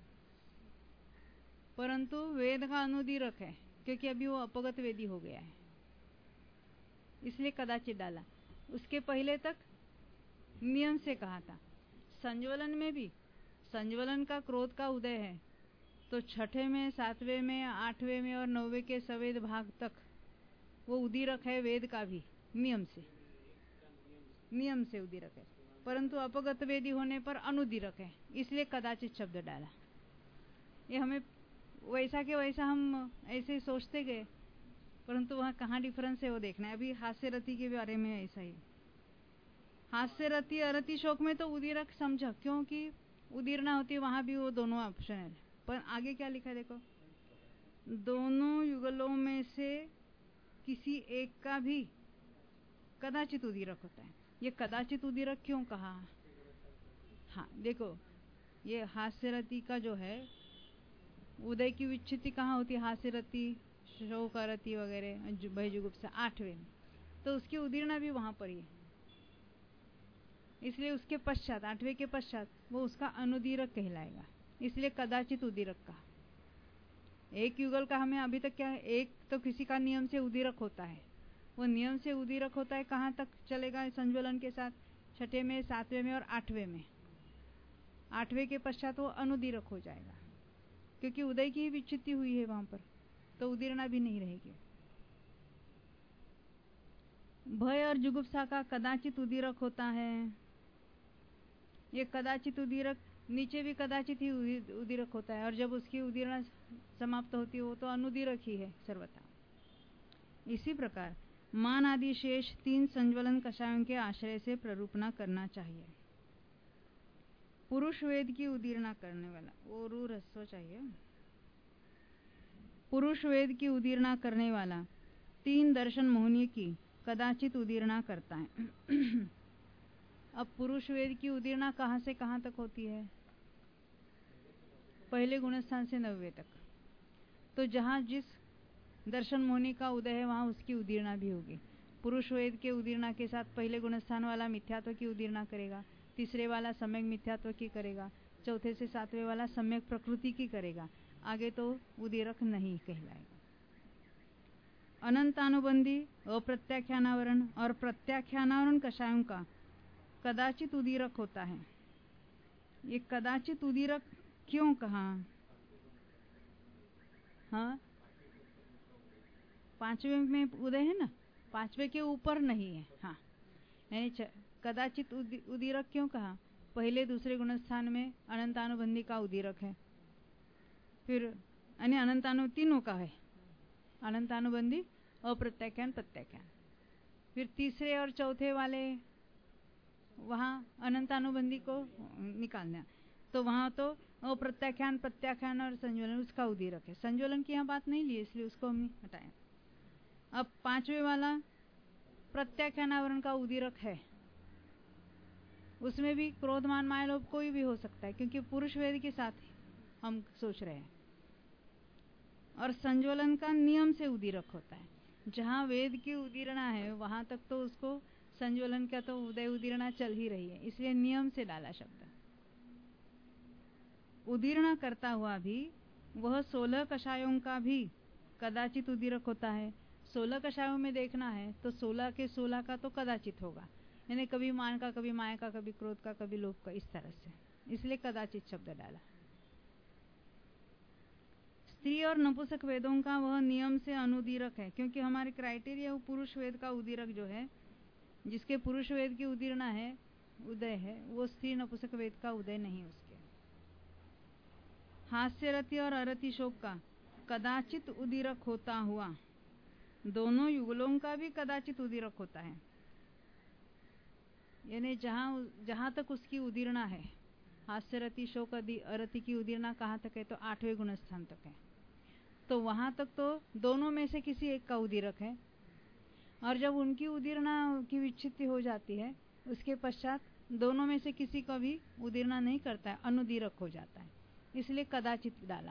[SPEAKER 1] परंतु वेद का अनुदीरक है, क्योंकि अभी वो अपगत वेदी हो गया है, इसलिए कदाचित डाला। उसके पहले तक नियम से कहा था। संज्वलन में भी संज्वलन का क्रोध का उदय है तो छठे में, सातवें में, आठवें में और नौवे के सवेद भाग तक वो उदीरक है, वेद का भी नियम से नियम से उदीरक है, परंतु अपगत वेदी होने पर अनुदीरक है, इसलिए कदाचित शब्द डाला। ये हमें वैसा के वैसा हम ऐसे सोचते गए, परंतु वहाँ कहाँ डिफरेंस है वो देखना है। अभी हास्य रति के बारे में ऐसा ही, हास्य रति अरति शोक में तो उदीरक समझा, क्योंकि उदीरना होती है, वहां भी वो दोनों ऑप्शन है। पर आगे क्या लिखा है देखो, दोनों युगलों में से किसी एक का भी कदाचित उदीरक होता है। ये कदाचित उदीरक क्यों कहा? हाँ देखो, ये हास्य रति का जो है उदय की विच्छित्ति कहाँ होती है? हास्य रति, शोक रति वगैरह, भयजुगुप्सा आठवें में, तो उसकी उदीर्णा भी वहां पर ही है, इसलिए उसके पश्चात, आठवें के पश्चात वो उसका अनुदीरक कहलाएगा, इसलिए कदाचित उदीरक का। एक युगल का हमें अभी तक क्या है? एक तो किसी का नियम से उदीरक होता है, वो नियम से उदीरक होता है, कहाँ तक चलेगा संज्वलन के साथ? छठे में, सातवें में और आठवें में। आठवें के पश्चात वो अनुदीरक हो जाएगा, क्योंकि उदय की ही विच्छित्ति हुई है वहां पर, तो उदीर्णा भी नहीं रहेगी। भय और जुगुप्सा का कदाचित उदीरक होता है। ये कदाचित उदीरक नीचे भी कदाचित ही उदीरक होता है, और जब उसकी उदीर्णा समाप्त होती है वो तो अनुदीरक ही है सर्वथा। इसी प्रकार मान आदि शेष तीन संज्वलन कषायों के आश्रय से प्ररूपणा करना चाहिए। पुरुष वेद की उदीर्णा करने वाला, वो रू रस्व चाहिए। पुरुष वेद की उदीर्णा करने वाला तीन दर्शन मोहनीय की कदाचित उदीर्णा करता है। अब पुरुष वेद की उदीर्णा कहाँ से कहाँ तक होती है? पहले गुणस्थान से नब्बे तक। तो जहाँ जिस दर्शन मोहनी का उदय है वहां उसकी उदीर्णा भी होगी। पुरुष वेद के उदीर्णा के साथ पहले गुणस्थान वाला मिथ्यात्व की उदीर्णा करेगा, तीसरे वाला सम्यक मिथ्यात्व की करेगा, चौथे से सातवें वाला सम्यक प्रकृति की करेगा, आगे तो उदीरक नहीं कहलाएगा। अनंतानुबंधी अप्रत्याख्यानावरण और प्रत्याख्यानावरण कषायों का कदाचित उदीरक होता है। ये कदाचित उदीरक क्यों कहा? हाँ, पांचवे में उदय है ना, पांचवे के ऊपर नहीं है। हाँ, यानी कदाचित उदीरक क्यों कहा? पहले दूसरे गुणस्थान में अनंतानुबंधी का उदीरक है, फिर यानी अनंतानु तीनों का है, अनंतानुबंधी अप्रत्याख्यान प्रत्याख्यान। फिर तीसरे और चौथे वाले वहाँ अनंतानुबंधी को निकालना, तो वहाँ तो अप्रत्याख्यान प्रत्याख्यान और संज्वलन उसका उदीरक है। संज्वलन की यहाँ बात नहीं ली, इसलिए उसको हमने हटाया। अब पांचवे वाला प्रत्याख्यानावरण का उदीरक है, उसमें भी क्रोधमान माया लोभ कोई भी हो सकता है, क्योंकि पुरुष वेद के साथ हम सोच रहे हैं। और संज्वलन का नियम से उदीरक होता है। जहाँ वेद की उदीरणा है वहां तक तो उसको संज्वलन का तो उदय उदीरणा चल ही रही है, इसलिए नियम से डाला शब्द। उदीरणा करता हुआ भी वह सोलह कषायों का भी कदाचित उदीरक होता है। सोलह कषायों में देखना है तो सोलह के सोलह का तो कदाचित होगा, यानी कभी मान का, कभी माया का, कभी क्रोध का, कभी लोभ का, इस तरह से, इसलिए कदाचित शब्द डाला। स्त्री और नपुंसक वेदों का वह नियम से अनुदीरक है, क्योंकि हमारे क्राइटेरिया वो पुरुष वेद का उदीरक जो है, जिसके पुरुष वेद की उदीरणा है, उदय है, वो स्त्री नपुंसक वेद का उदय नहीं। उसके हास्य रति और अरति शोक का कदाचित उदीरक होता हुआ दोनों युगलों का भी कदाचित उदीरक होता है। यानी जहां जहां तक उसकी उदीरणा है, हास्य रति शोक अरति की उदीरणा कहाँ तक है? तो आठवें गुणस्थान तक है, तो वहां तक तो दोनों में से किसी एक का उदीरक है। और जब उनकी उदीरणा की विच्छित्ति हो जाती है, उसके पश्चात दोनों में से किसी का भी उदीरणा नहीं करता है, अनुदीरक हो जाता है, इसलिए कदाचित डाला।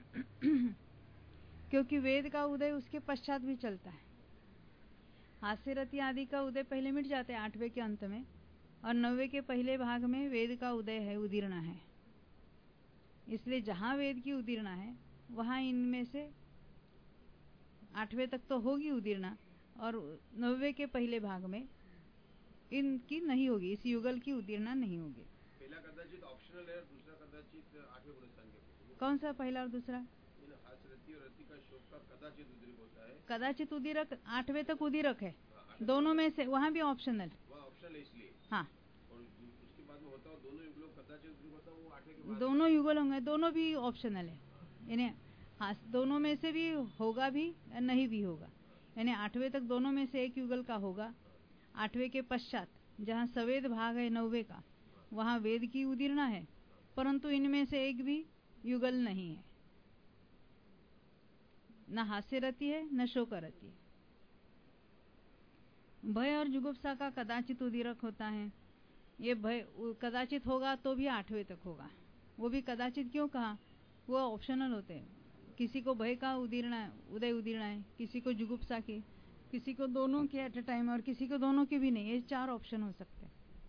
[SPEAKER 1] क्योंकि वेद का उदय उसके पश्चात भी चलता है। हास्य रति आदि का उदय पहले मिट जाते हैं आठवें के अंत में, और नौवे के पहले भाग में वेद का उदय है, उदीरणा है। इसलिए जहां वेद की उदीरणा है वहां इनमें से आठवें तक तो होगी उदीरणा, और नौवे के पहले भाग में इनकी नहीं होगी, इस युगल की उदीरणा नहीं होगी।
[SPEAKER 2] पहला कदाचित ऑप्शनल है, दूसरा कदाचित आठवें गुणस्थान के।
[SPEAKER 1] कौन सा पहला और दूसरा?
[SPEAKER 2] हास्य रति और रति का शोक का कदाचित उदीरक होता है।
[SPEAKER 1] कदाचित उदीरक आठवें तक उदीरक है, दोनों में से, वहां भी ऑप्शनल,
[SPEAKER 2] वहाँ ऑप्शनल है इसलिए।
[SPEAKER 1] हाँ,
[SPEAKER 2] और उसके बाद में होता है दोनों युगलों कदाचित उदीरक होता है, वो आठवें के बाद
[SPEAKER 1] दोनों युगल होंगे, दोनों भी ऑप्शनल है। यानी हाँ, दोनों में से भी होगा भी नहीं भी होगा, यानी आठवें तक दोनों में से एक युगल का होगा। आठवें के पश्चात जहाँ सवेद भाग है नौवे का, वहाँ वेद की उदीरणा है, परंतु इनमें से एक भी युगल नहीं है, न हास्य रति है न शोक रति है। भय और जुगुप्सा का कदाचित उदीरक होता है। ये भय कदाचित होगा तो भी आठवें तक होगा, वो भी कदाचित क्यों कहा? वो ऑप्शनल होते हैं। किसी को भय का उदीरणा उदय उदीरणा है, किसी को जुगुप्सा की, किसी को दोनों के एट ए टाइम, और किसी को दोनों के भी नहीं। ये चार ऑप्शन हो सकते हैं।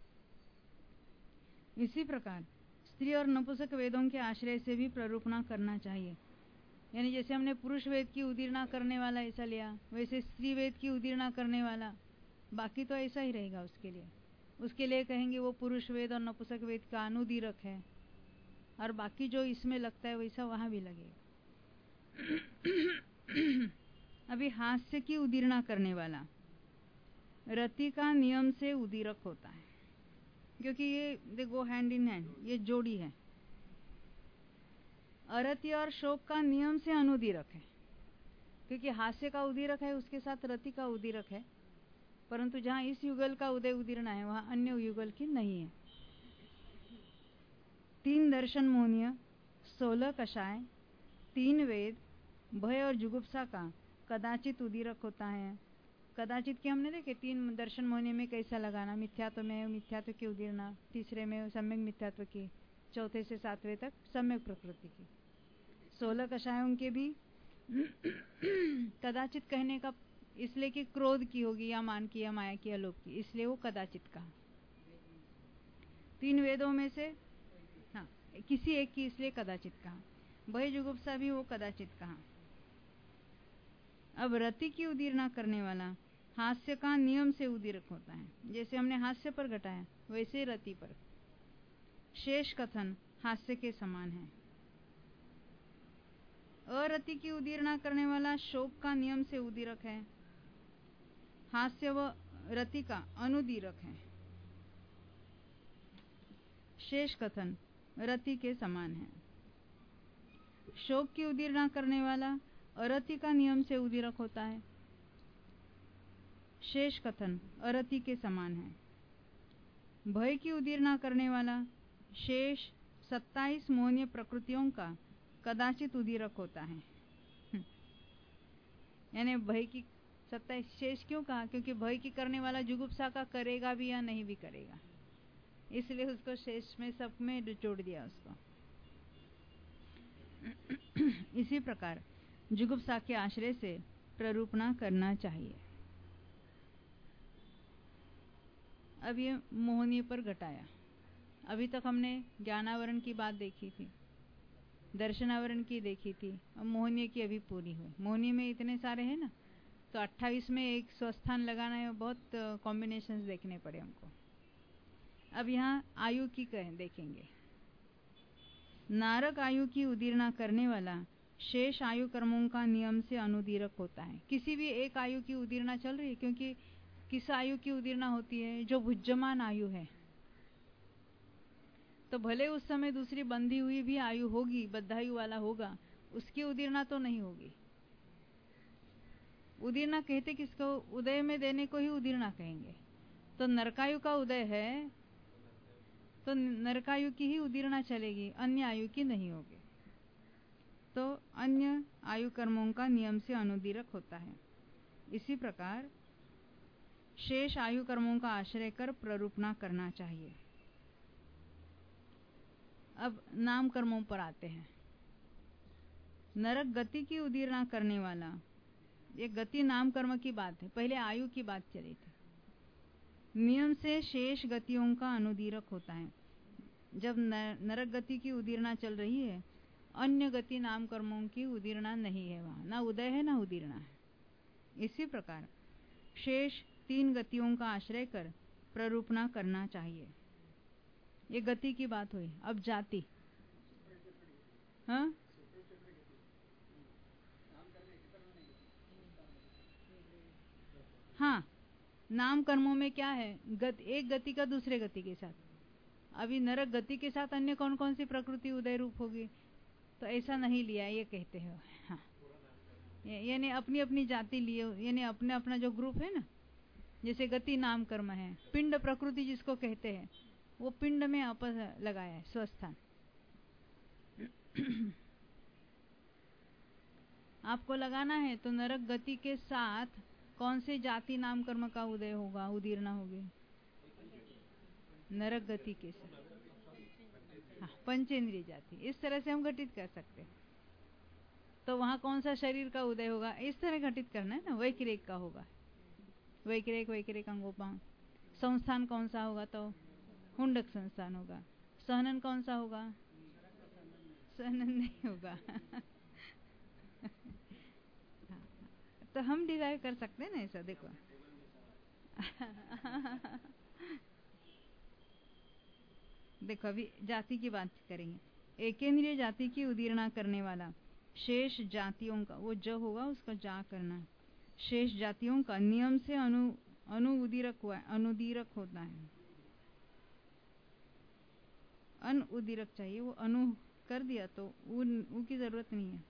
[SPEAKER 1] इसी प्रकार स्त्री और नपुंसक वेदों के आश्रय से भी प्ररूपणा करना चाहिए। यानी जैसे हमने पुरुष वेद की उदीरणा करने वाला ऐसा लिया, वैसे स्त्री वेद की उदीरणा करने वाला बाकी तो ऐसा ही रहेगा। उसके लिए उसके लिए कहेंगे वो पुरुष वेद और नपुंसक वेद का अनुदीरक है, और बाकी जो इसमें लगता है वैसा वहां भी लगेगा। अभी हास्य की उदीरणा करने वाला रति का नियम से उदीरक होता है, क्योंकि ये दे गो हैंड इन हैंड, ये जोड़ी है। अरति और शोक का नियम से अनुदीरक है, क्योंकि हास्य का उदीरक है उसके साथ रति का उदीरक है, परंतु जहां इस युगल का उदय उदीरणा है वहां अन्य युगल की नहीं है। तीन दर्शन मोहनीय, सोलह कषाय, तीन वेद, भय और जुगुप्सा का कदाचित उदीरक होता है। कदाचित की हमने देखे तीन दर्शन मोहनीय में कैसा लगाना, मिथ्यात्व में मिथ्यात्व की उदीरणा, तीसरे में सम्यक मिथ्यात्व की, चौथे से सातवें तक सम्यक प्रकृति की। सोलह कषायों के भी कदाचित कहने का इसलिए कि क्रोध की होगी, या मान की, या माया की, या लोभ की, इसलिए वो कदाचित कहा। तीन वेदों में से हाँ किसी एक की, इसलिए कदाचित कहा। भय जुगुप्सा भी वो कदाचित कहा। अब रति की उदीरना करने वाला हास्य का नियम से उदीरक होता है। जैसे हमने हास्य पर घटाया वैसे रति पर। शेष कथन हास्य के समान है। अरति की उदीरना करने वाला शोक का नियम से उदीरक है। हास्य व रति का अनुदीरक है। शेष कथन रति के समान है। शोक की उदीरना करने वाला अरति का नियम से उदीरक होता है। शेष कथन अरति के समान है। भय की उदीरना करने वाला शेष सत्ताईस मोहनीय प्रकृतियों का कदाचित उदीरक होता है। यानी भय की सत्ताईस शेष क्यों कहा? क्योंकि भय की करने वाला जुगुप्सा का करेगा भी या नहीं भी करेगा, इसलिए उसको शेष में सब में जोड़ दिया उसको। इसी प्रकार जुगुप्सा के आश्रय से प्ररूपणा करना चाहिए। अब ये मोहनीय पर घटाया। अभी तक हमने ज्ञानावरण की बात देखी थी, दर्शनावरण की देखी थी, अब मोहनीय की अभी पूरी हुई। मोहनीय में इतने सारे हैं ना, तो अट्ठाईस में एक स्वस्थान लगाना है, बहुत कॉम्बिनेशंस देखने पड़े हमको। अब यहाँ आयु की कहें देखेंगे। नारक आयु की उदीरना करने वाला शेष आयु कर्मों का नियम से अनुदीरक होता है। किसी भी एक आयु की उदीरना चल रही है, क्योंकि किस आयु की उदीरना होती है? जो भुज्यमान आयु है। तो भले उस समय दूसरी बंधी हुई भी आयु होगी, बद्धायु वाला होगा, उसकी उदीरना तो नहीं होगी। उदीरना कहते किसको? उदय में देने को ही उदीरना कहेंगे। तो नरकायु का उदय है तो नरकायु की ही उदीरना चलेगी, अन्य आयु की नहीं होगी। तो अन्य आयु कर्मों का नियम से अनुदीरक होता है। इसी प्रकार शेष आयु कर्मों का आश्रय कर प्ररूपणा करना चाहिए। अब नाम कर्मों पर आते हैं। नरक गति की उदीरना करने वाला, ये गति नाम कर्म की बात है, पहले आयु की बात चली थी। नियम से शेष गतियों का अनुदीरक होता है। जब नरक गति की उदीरना चल रही है, अन्य गति नाम कर्मों की उदीरना नहीं है, वहां ना उदय है ना उदीरना है। इसी प्रकार शेष तीन गतियों का आश्रय कर प्ररूपणा करना चाहिए। ये गति की बात हुई। अब जाति, हाँ हाँ नाम कर्मों में क्या है? गत, एक गति का दूसरे गति के साथ। अभी नरक गति के साथ अन्य कौन कौन सी प्रकृति उदय रूप होगी? तो ऐसा नहीं लिया, ये कहते हो। हाँ, यानी अपनी अपनी जाति लिए, यानी अपने अपना जो ग्रुप है ना, जैसे गति नाम कर्म है, पिंड प्रकृति जिसको कहते हैं, वो पिंड में आपस लगाया है स्वस्थान। आपको लगाना है तो नरक गति के साथ कौन से जाति नाम कर्म का उदय होगा, उदीरना होगी? नरक गति के साथ, हाँ, पंचेंद्रिय जाति। इस तरह से हम घटित कर सकते हैं। तो वहां कौन सा शरीर का उदय होगा, इस तरह घटित करना है ना। वैक्रेक का होगा, वैक्रेक वैक्रेक अंगोपांग। संस्थान कौन सा होगा? तो हुंडक संस्थान होगा। सहनन कौन सा होगा? सहनन नहीं होगा। तो हम डिराइव कर सकते हैं ना ऐसा, देखो। देखो अभी जाति की बात करेंगे। एकेंद्रिय जाति की उदीरना करने वाला शेष जातियों का, वो ज होगा उसका जा करना, शेष जातियों का नियम से अनु अनुउदीरक हुआ, अनुदीरक होता है। अनुदीरक चाहिए, वो अनु कर दिया तो उ, उ की जरूरत नहीं है।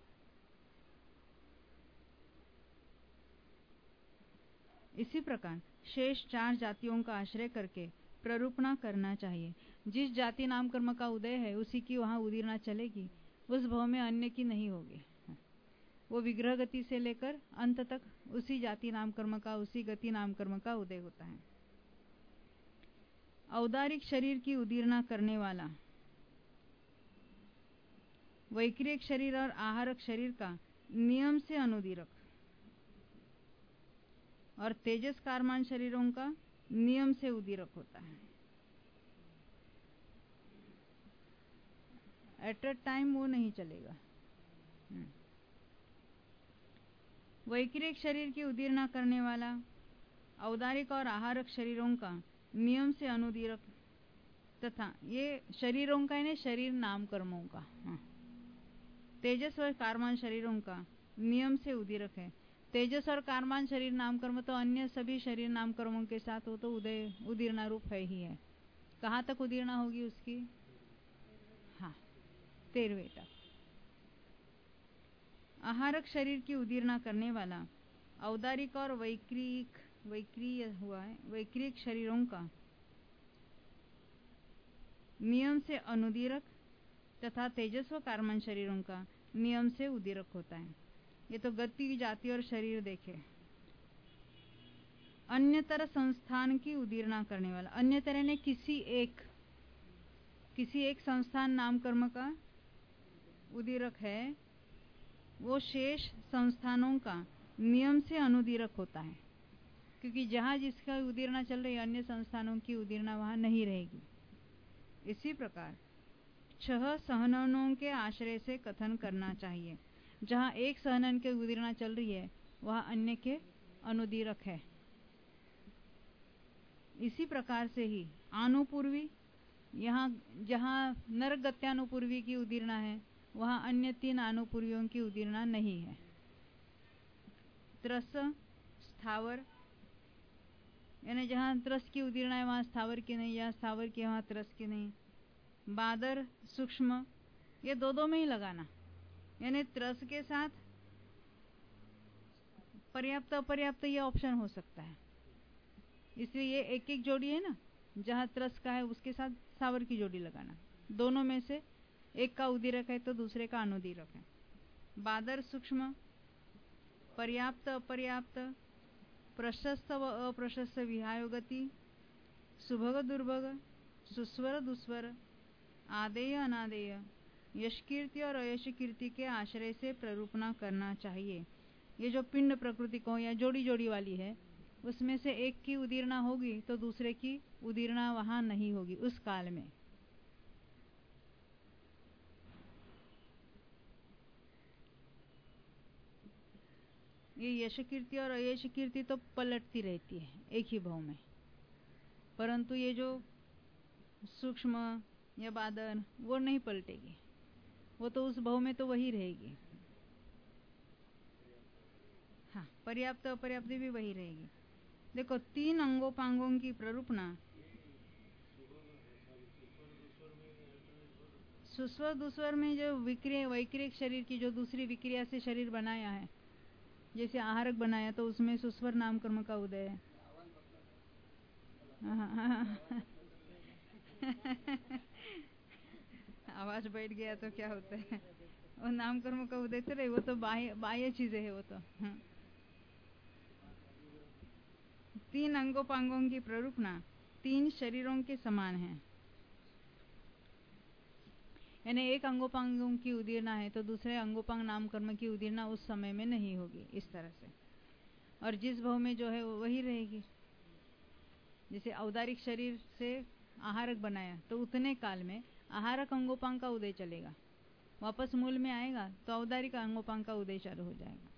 [SPEAKER 1] इसी प्रकार शेष चार जातियों का आश्रय करके प्ररूपणा करना चाहिए। जिस जाति नाम कर्म का उदय है उसी की वहां उदीरना चलेगी, उस भव में अन्य की नहीं होगी। वो विग्रह गति से लेकर अंत तक उसी जाति नाम कर्म का, उसी गति नाम कर्म का उदय होता है। औदारिक शरीर की उदीरना करने वाला वैक्रिक शरीर और आहारक शरीर का नियम से अनुदीरक, और तेजस कारमान शरीरों का नियम से उदीरक होता है। एट अ टाइम वो नहीं चलेगा। वैक्रिक शरीर की उदीर्णा करने वाला औदारिक और आहारक शरीरों का नियम से अनुदीरक तथा ये शरीरों का यानी शरीर नाम कर्मों का, हाँ। तेजस और कारमान शरीरों का नियम से उदीरक है। तेजस और कारमान शरीर नाम कर्म तो अन्य सभी शरीर नाम कर्मों के साथ वो तो उदय उदीर्णा रूप है ही है। कहाँ तक उदीर्णा होगी उसकी? हाँ, तेरहवें तक। आहारक शरीर की उदीर्णा करने वाला औदारिक और वैक्रिक वैक्रिय हुआ है वैक्रिक शरीरों का नियम से अनुदीरक तथा तेजस्व कारमान शरीरों का नियम से उदीरक होता है। ये तो गति, जाति और शरीर देखे। अन्यतर संस्थान की उदीर्णा करने वाला, अन्यतर ने किसी एक किसी एक संस्थान नाम कर्म का उदीरक है, वो शेष संस्थानों का नियम से अनुदीरक होता है, क्योंकि जहां जिसका उदीर्णा चल रही है अन्य संस्थानों की उदीर्णा वहां नहीं रहेगी। इसी प्रकार छह सहननों के आश्रय से कथन करना चाहिए। जहां एक सहनन के उदीर्णा चल रही है वह अन्य के अनुदीरक है। इसी प्रकार से ही आनुपूर्वी, यहाँ जहाँ नरगत्यानुपूर्वी की उदीर्णा है वहाँ अन्य तीन आनुपूर्वियों की उदीर्णा नहीं है। त्रस, स्थावर, यानी जहाँ त्रस की उदीर्णा है वहाँ स्थावर की नहीं, या स्थावर की वहाँ त्रस की नहीं। बादर, सूक्ष्म, ये दो दो में ही लगाना, यानी त्रस के साथ पर्याप्त अपर्याप्त ये ऑप्शन हो सकता है। इसलिए ये एक एक जोड़ी है ना, जहाँ त्रस का है उसके साथ स्थावर की जोड़ी लगाना। दोनों में से एक का उदीरक है तो दूसरे का अनुदीरक है। बादर, सूक्ष्म, पर्याप्त अपर्याप्त, प्रशस्त व अप्रशस्त विहायोगति, सुभग दुर्भग, सुस्वर दुस्वर, आदेय अनादेय, यश कीर्ति और अयश कीर्ति के आश्रय से प्ररूपणा करना चाहिए। ये जो पिंड प्रकृति को या जोड़ी जोड़ी वाली है उसमें से एक की उदीर्णा होगी तो दूसरे की उदीर्णा वहां नहीं होगी उस काल में। ये यश कीर्ति और अयश कीर्ति तो पलटती रहती है एक ही भाव में, परंतु ये जो सूक्ष्म या बादन वो नहीं पलटेगी, वो तो उस भाव में तो वही रहेगी। हाँ, पर्याप्त अपर्याप्त भी वही रहेगी। देखो, तीन अंगोपांगों की प्ररूपणा सुस्वर दुस्वर में जो विक्रिय वैक्रिक शरीर की जो दूसरी विक्रिया से शरीर बनाया है, जैसे आहारक बनाया तो उसमें सुस्वर नाम कर्म का उदय है। आवाज बैठ गया तो क्या होता है, वो नाम कर्म का उदय तो रहे, वो तो बाह्य बाह्य चीजें है वो तो। तीन अंगोपांगों की प्ररूपणा तीन शरीरों के समान है, यानी एक अंगोपांगों की उदीर्णा है तो दूसरे अंगोपांग नाम कर्म की उदीर्णा उस समय में नहीं होगी इस तरह से, और जिस भाव में जो है वो वही रहेगी। जैसे औदारिक शरीर से आहारक बनाया तो उतने काल में आहारक अंगोपांग का उदय चलेगा, वापस मूल में आएगा तो औदारिक अंगोपांग का उदय चालू हो जाएगा।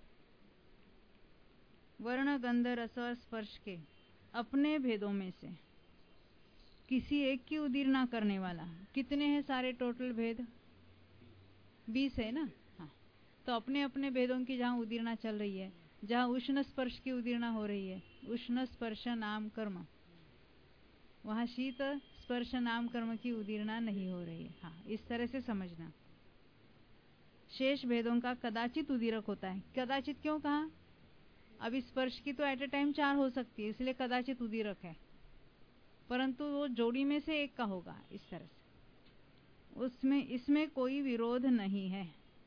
[SPEAKER 1] वर्ण, गंध, रस और स्पर्श के अपने भेदों में से किसी एक की उदीर्णा करने वाला, कितने हैं सारे टोटल भेद? बीस है ना। हाँ, तो अपने अपने भेदों की जहाँ उदीर्णा चल रही है, जहाँ उष्ण स्पर्श की उदीर्णा हो रही है, उष्ण स्पर्श नाम कर्म, वहाँ शीत स्पर्श नाम कर्म की उदीर्णा नहीं हो रही है। हाँ, इस तरह से समझना। शेष भेदों का कदाचित उदीरक होता है। कदाचित क्यों कहा? अभी स्पर्श की तो एट ए टाइम चार हो सकती है, इसलिए कदाचित उदीरक है, परंतु वो जोड़ी में से एक का होगा इस तरह से। उसमें इसमें कोई विरोध नहीं है।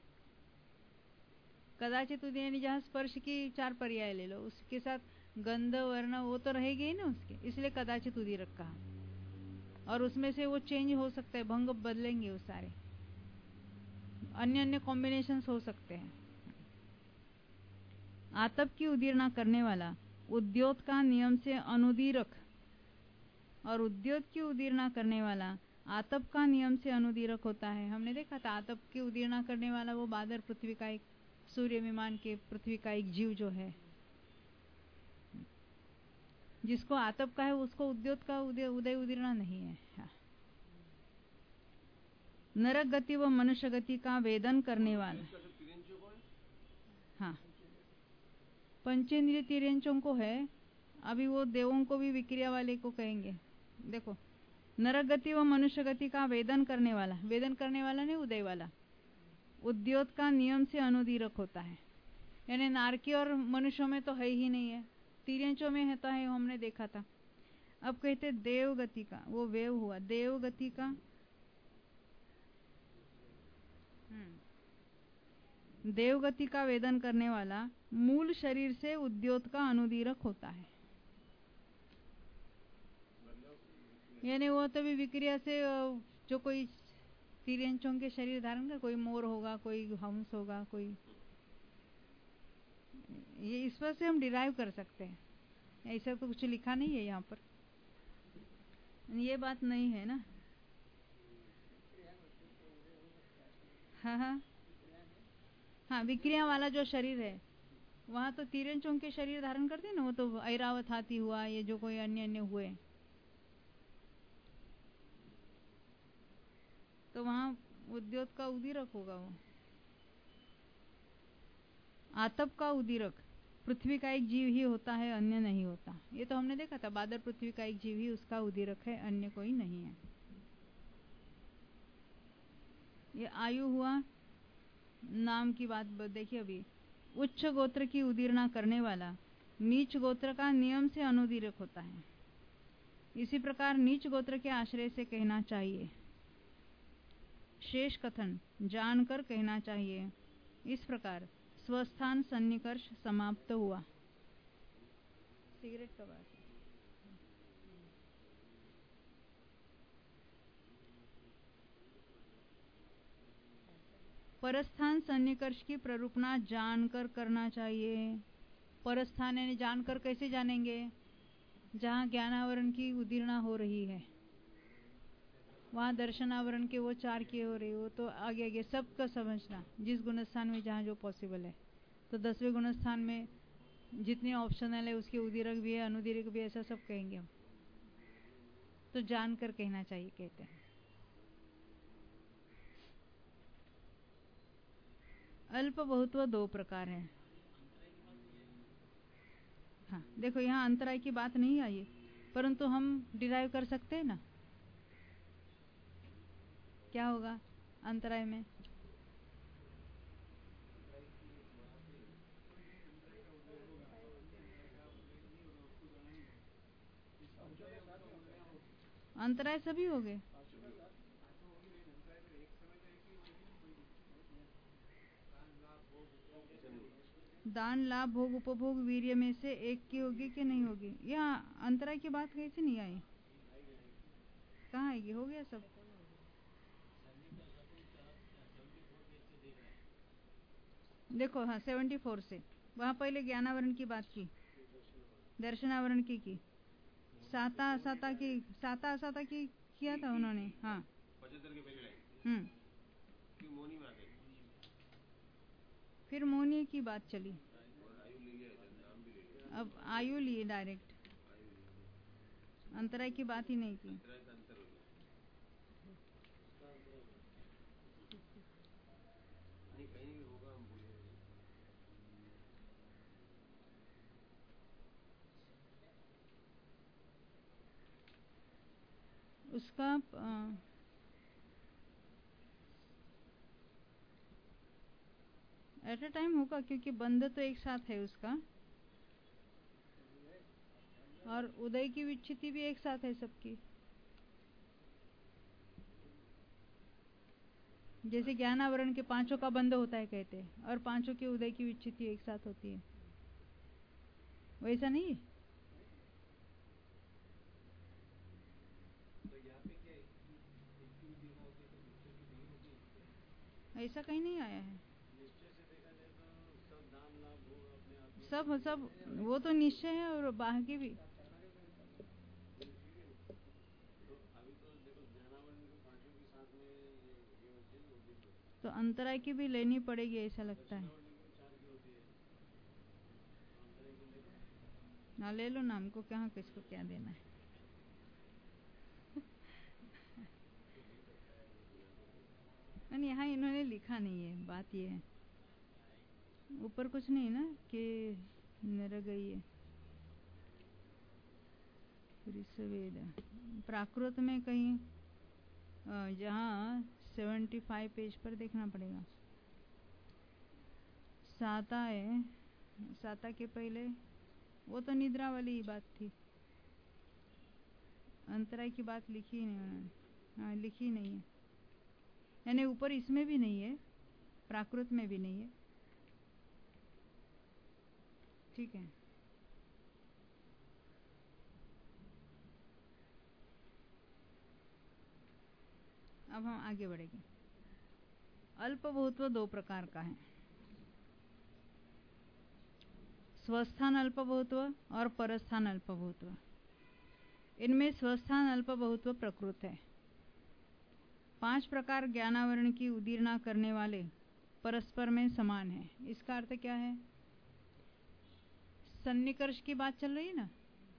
[SPEAKER 1] कदाचित उदीर्णा जहाँ स्पर्श की चार पर्याय ले लो, उसके साथ गंध, वर्ण वो तो रहेगी ही ना उसके, इसलिए कदाचित उदीरक कहा। और उसमें से वो चेंज हो सकता है, भंग बदलेंगे वो सारे, अन्य अन्य कॉम्बिनेशंस हो सकते हैं। आतप की उदीर्णा करने वाला उद्योत का नियम से अनुदीरक, और उद्योत की उदीर्णा करने वाला आतप का नियम से अनुदीरक होता है। हमने देखा था आतप की उदीर्णा करने वाला वो बादर पृथ्वी का एक सूर्य विमान के पृथ्वी का एक जीव जो है, जिसको आतप का है उसको उद्योत का उदय उदय उदीर्णा नहीं है। हाँ। नरक गति व मनुष्य गति का वेदन करने वाला। हाँ, पंचेंद्रिय तिर्यंचों को है, अभी वो देवों को भी विक्रिया वाले को कहेंगे। देखो, नरक गति व मनुष्य गति का वेदन करने वाला, वेदन करने वाला नहीं उदय वाला, उद्योत का नियम से अनुदीरक होता है। यानी नारकी और मनुष्यों में तो है ही नहीं है, तिर्यंचों में होता है, हमने देखा था। अब कहते देव गति का, वो वेव हुआ, देव गति का देव गति का वेदन करने वाला मूल शरीर से उद्योत का अनुदीरक होता है। यानी वो तो भी विक्रिया से जो कोई तिर्यंचों के शरीर धारण कर, कोई मोर होगा, कोई हंस होगा, कोई, ये इस पर से हम डिराइव कर सकते हैं। ऐसा तो कुछ लिखा नहीं है यहाँ पर, ये बात नहीं है ना। हाँ हाँ हाँ, विक्रिया वाला जो शरीर है वहाँ तो तिर्यंचों के शरीर धारण करते हैं ना, वो तो ऐरावत हाथी हुआ, ये जो कोई अन्य अन्य हुए, तो वहाँ उद्योत का उदीरक होगा। वो आतप का उदीरक पृथ्वी का एक जीव ही होता है, अन्य नहीं होता। ये तो हमने देखा था, बादर पृथ्वी का एक जीव ही उसका उदीरक है, अन्य कोई नहीं है। ये आयु हुआ, नाम की बात देखिए। अभी उच्च गोत्र की उदीर्णा करने वाला नीच गोत्र का नियम से अनुदीरक होता है। इसी प्रकार नीच गोत्र के आश्रय से कहना चाहिए। शेष कथन जानकर कहना चाहिए। इस प्रकार स्वस्थान सन्निकर्ष समाप्त हुआ। सिगरेट का बात, परस्थान सन्निकर्ष की प्ररूपणा जानकर करना चाहिए। परस्थान यानी जानकर, कैसे जानेंगे? जहाँ ज्ञानावरण की उदीर्णा हो रही है वहाँ दर्शनावरण के वो चार किए हो रही, वो तो आगे आगे सबका समझना, जिस गुणस्थान में जहाँ जो पॉसिबल है। तो दसवें गुणस्थान में जितने ऑप्शनल है उसके उदीरक भी है, अनुदीरक भी है, ऐसा सब कहेंगे हम। तो जानकर कहना चाहिए कहते हैं। अल्प बहुत्व दो प्रकार है। हाँ, देखो यहाँ अंतराय की बात नहीं आई, परंतु हम डिराइव कर सकते हैं ना। क्या होगा अंतराय में? अंतराय सभी हो गए। दान लाभ भोग उपभोग वीर्य में से एक की होगी कि नहीं होगी? यहाँ अंतराय की बात कैसे नहीं आई? कहाँ आएगी? हो गया सब। देखो, हाँ, सेवेंटी फोर से वहाँ पहले ज्ञानावरण की बात की, दर्शनावरण की की साता साता की साता साता की किया था उन्होंने। हाँ, हम्म, फिर मोनी की बात चली, अब आयु लिए डायरेक्ट, अंतराय की बात ही नहीं की। उसका एट अ टाइम होगा, क्योंकि बंध तो एक साथ है उसका, और उदय की विच्छिति भी एक साथ है सबकी। जैसे ज्ञानावरण के पांचों का बंध होता है कहते हैं, और पांचों के उदय की विच्छिति एक साथ होती है, वैसा नहीं है। ऐसा कहीं नहीं आया है। सब सब वो तो निश्चय है, और बाकी भी। तो अंतराय की भी लेनी पड़ेगी ऐसा लगता है। ना ले लो ना, हमको क्या किसको क्या देना है। नहीं, यहाँ इन्होंने लिखा नहीं है, बात ये है ऊपर कुछ नहीं ना कि नर गई है। प्राकृत में कहीं जहाँ सेवेंटी फाइव पेज पर देखना पड़ेगा। साता है, साता के पहले वो तो निद्रा वाली ही बात थी, अंतराय की बात लिखी ही नहीं उन्होंने। हाँ, लिखी नहीं है, यानी ऊपर इसमें भी नहीं है, प्राकृत में भी नहीं है। ठीक है, अब हम आगे बढ़ेंगे। अल्पभूत्व दो प्रकार का है, स्वस्थान अल्पभूत्व और परस्थान अल्पभूत्व। इनमें स्वस्थान अल्पभूत्व प्रकृत है। पांच प्रकार ज्ञानावरण की उदीर्णा करने वाले परस्पर में समान है। इसका अर्थ क्या है? सन्निकर्ष की बात चल रही है ना,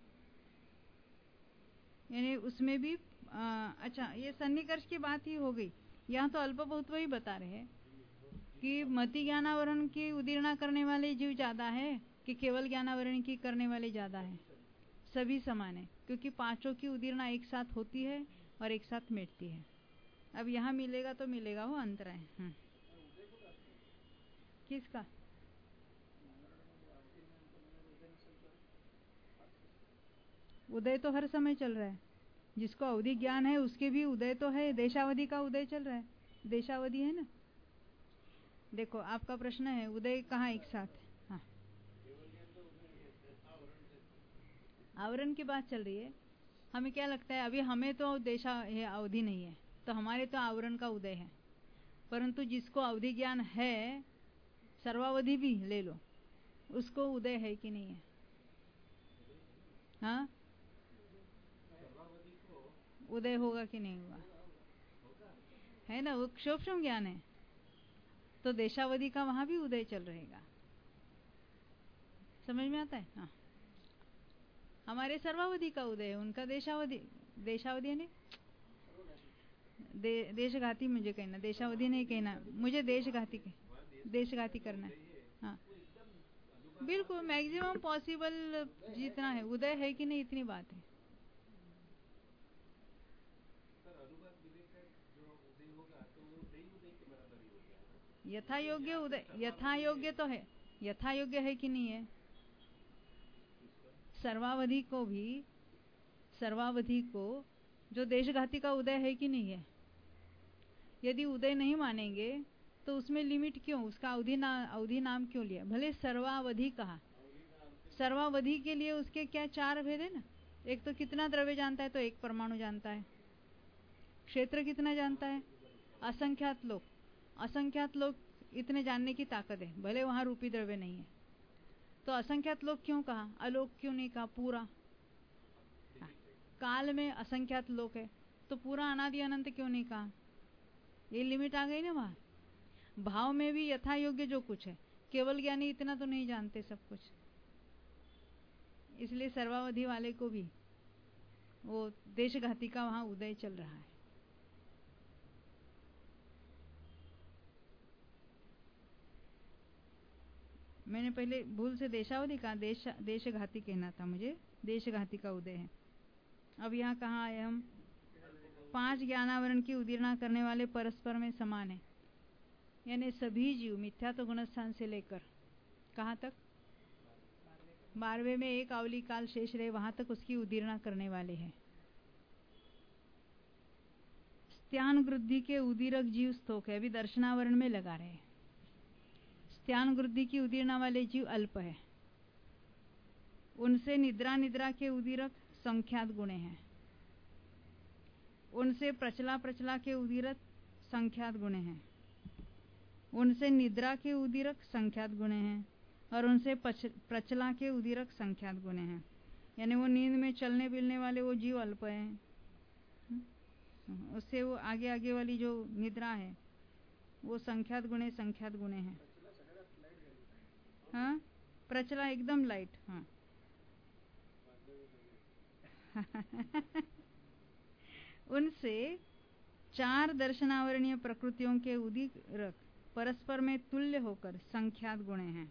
[SPEAKER 1] यानी उसमें भी आ, अच्छा, ये सन्निकर्ष की बात ही हो गई। यहाँ तो अल्पभूत्व ही बता रहे हैं कि मति ज्ञानावरण की उदीर्णा करने वाले जीव ज्यादा है कि केवल ज्ञानावरण की करने वाले ज्यादा है। सभी समान है, क्योंकि पांचों की उदीर्णा एक साथ होती है और एक साथ मिटती है। अब यहाँ मिलेगा तो मिलेगा वो अंतराय। किसका? उदय तो हर समय चल रहा है, जिसको अवधि ज्ञान है उसके भी उदय तो है। देशावधि का उदय चल रहा है, देशावधि है ना। देखो, आपका प्रश्न है उदय कहाँ एक साथ है। हाँ, आवरण की बात चल रही है। हमें क्या लगता है, अभी हमें तो देशा अवधि नहीं है, तो हमारे तो आवरण का उदय है। परंतु जिसको अवधि ज्ञान है, सर्वावधि भी ले लो, उसको उदय है कि नहीं है? हाँ, उदय होगा कि नहीं होगा? है ना, वो क्षोभम ज्ञान है, तो देशावधि का वहां भी उदय चल रहेगा। समझ में आता है? हाँ, हमारे सर्वावधि का उदय है, उनका देशावधि। देशावधि है नहीं, दे, देशघाती मुझे कहना, देशावधि नहीं कहना मुझे, देशघाती देशघाती करना है। हाँ, बिल्कुल मैक्सिमम पॉसिबल जितना है, उदय है कि नहीं, इतनी बात है। यथा योग्य उदय, यथा योग्य तो है, यथा योग्य है कि नहीं है? सर्वावधि को भी, सर्वावधि को जो देशघाती का उदय है कि नहीं है? यदि उदय नहीं मानेंगे तो उसमें लिमिट क्यों, उसका अवधि ना अवधि नाम क्यों लिया? भले सर्वावधि कहा, सर्वावधि के लिए उसके क्या चार भेद है ना। एक तो कितना द्रव्य जानता है, तो एक परमाणु जानता है। क्षेत्र कितना जानता है? असंख्यात लोक, असंख्यात लोक इतने जानने की ताकत है, भले वहां रूपी द्रव्य नहीं है। तो असंख्यात लोक क्यों कहा, अलोक क्यों नहीं कहा? पूरा काल में असंख्यात लोक है, तो पूरा अनादि अनंत क्यों नहीं कहा? ये लिमिट आ गई ना वहां। भाव में भी यथा योग्य जो कुछ है, केवल ज्ञानी इतना तो नहीं जानते सब कुछ, इसलिए सर्वावधि वाले को भी वो देशघाती का वहां उदय चल रहा है। मैंने पहले भूल से देशावधि कहा, देश देशघाती कहना था मुझे, देशघाती का उदय है। अब यहाँ कहाँ आए हम? पांच ज्ञानावरण की उदीर्णा करने वाले परस्पर में समान है, यानी सभी जीव मिथ्या तो गुणस्थान से लेकर कहाँ तक? बारहवें में एक अवली काल शेष रहे, वहां तक उसकी उदीर्णा करने वाले हैं। स्त्यान वृद्धि के उदीरक जीव स्तोक है, अभी दर्शनावरण में लगा रहे हैं। स्त्यान वृद्धि की उदीर्णा वाले जीव अल्प है, उनसे निद्रा निद्रा के उदीरक संख्यात गुणे हैं, उनसे प्रचला प्रचला के उदीरक संख्यात गुणे हैं, उनसे निद्रा के उदीरक संख्यात गुणे हैं, और उनसे प्रचला के उदीरक संख्यात गुणे हैं। यानी वो नींद में चलने बिलने वाले वो जीव अल्प हैं, उससे वो आगे आगे वाली जो निद्रा है वो संख्यात गुणे संख्यात गुणे हैं। हाँ, प्रचला एकदम लाइट। हाँ, उनसे चार दर्शनावरणीय प्रकृतियों के उदीरक परस्पर में तुल्य होकर संख्यात गुणे हैं।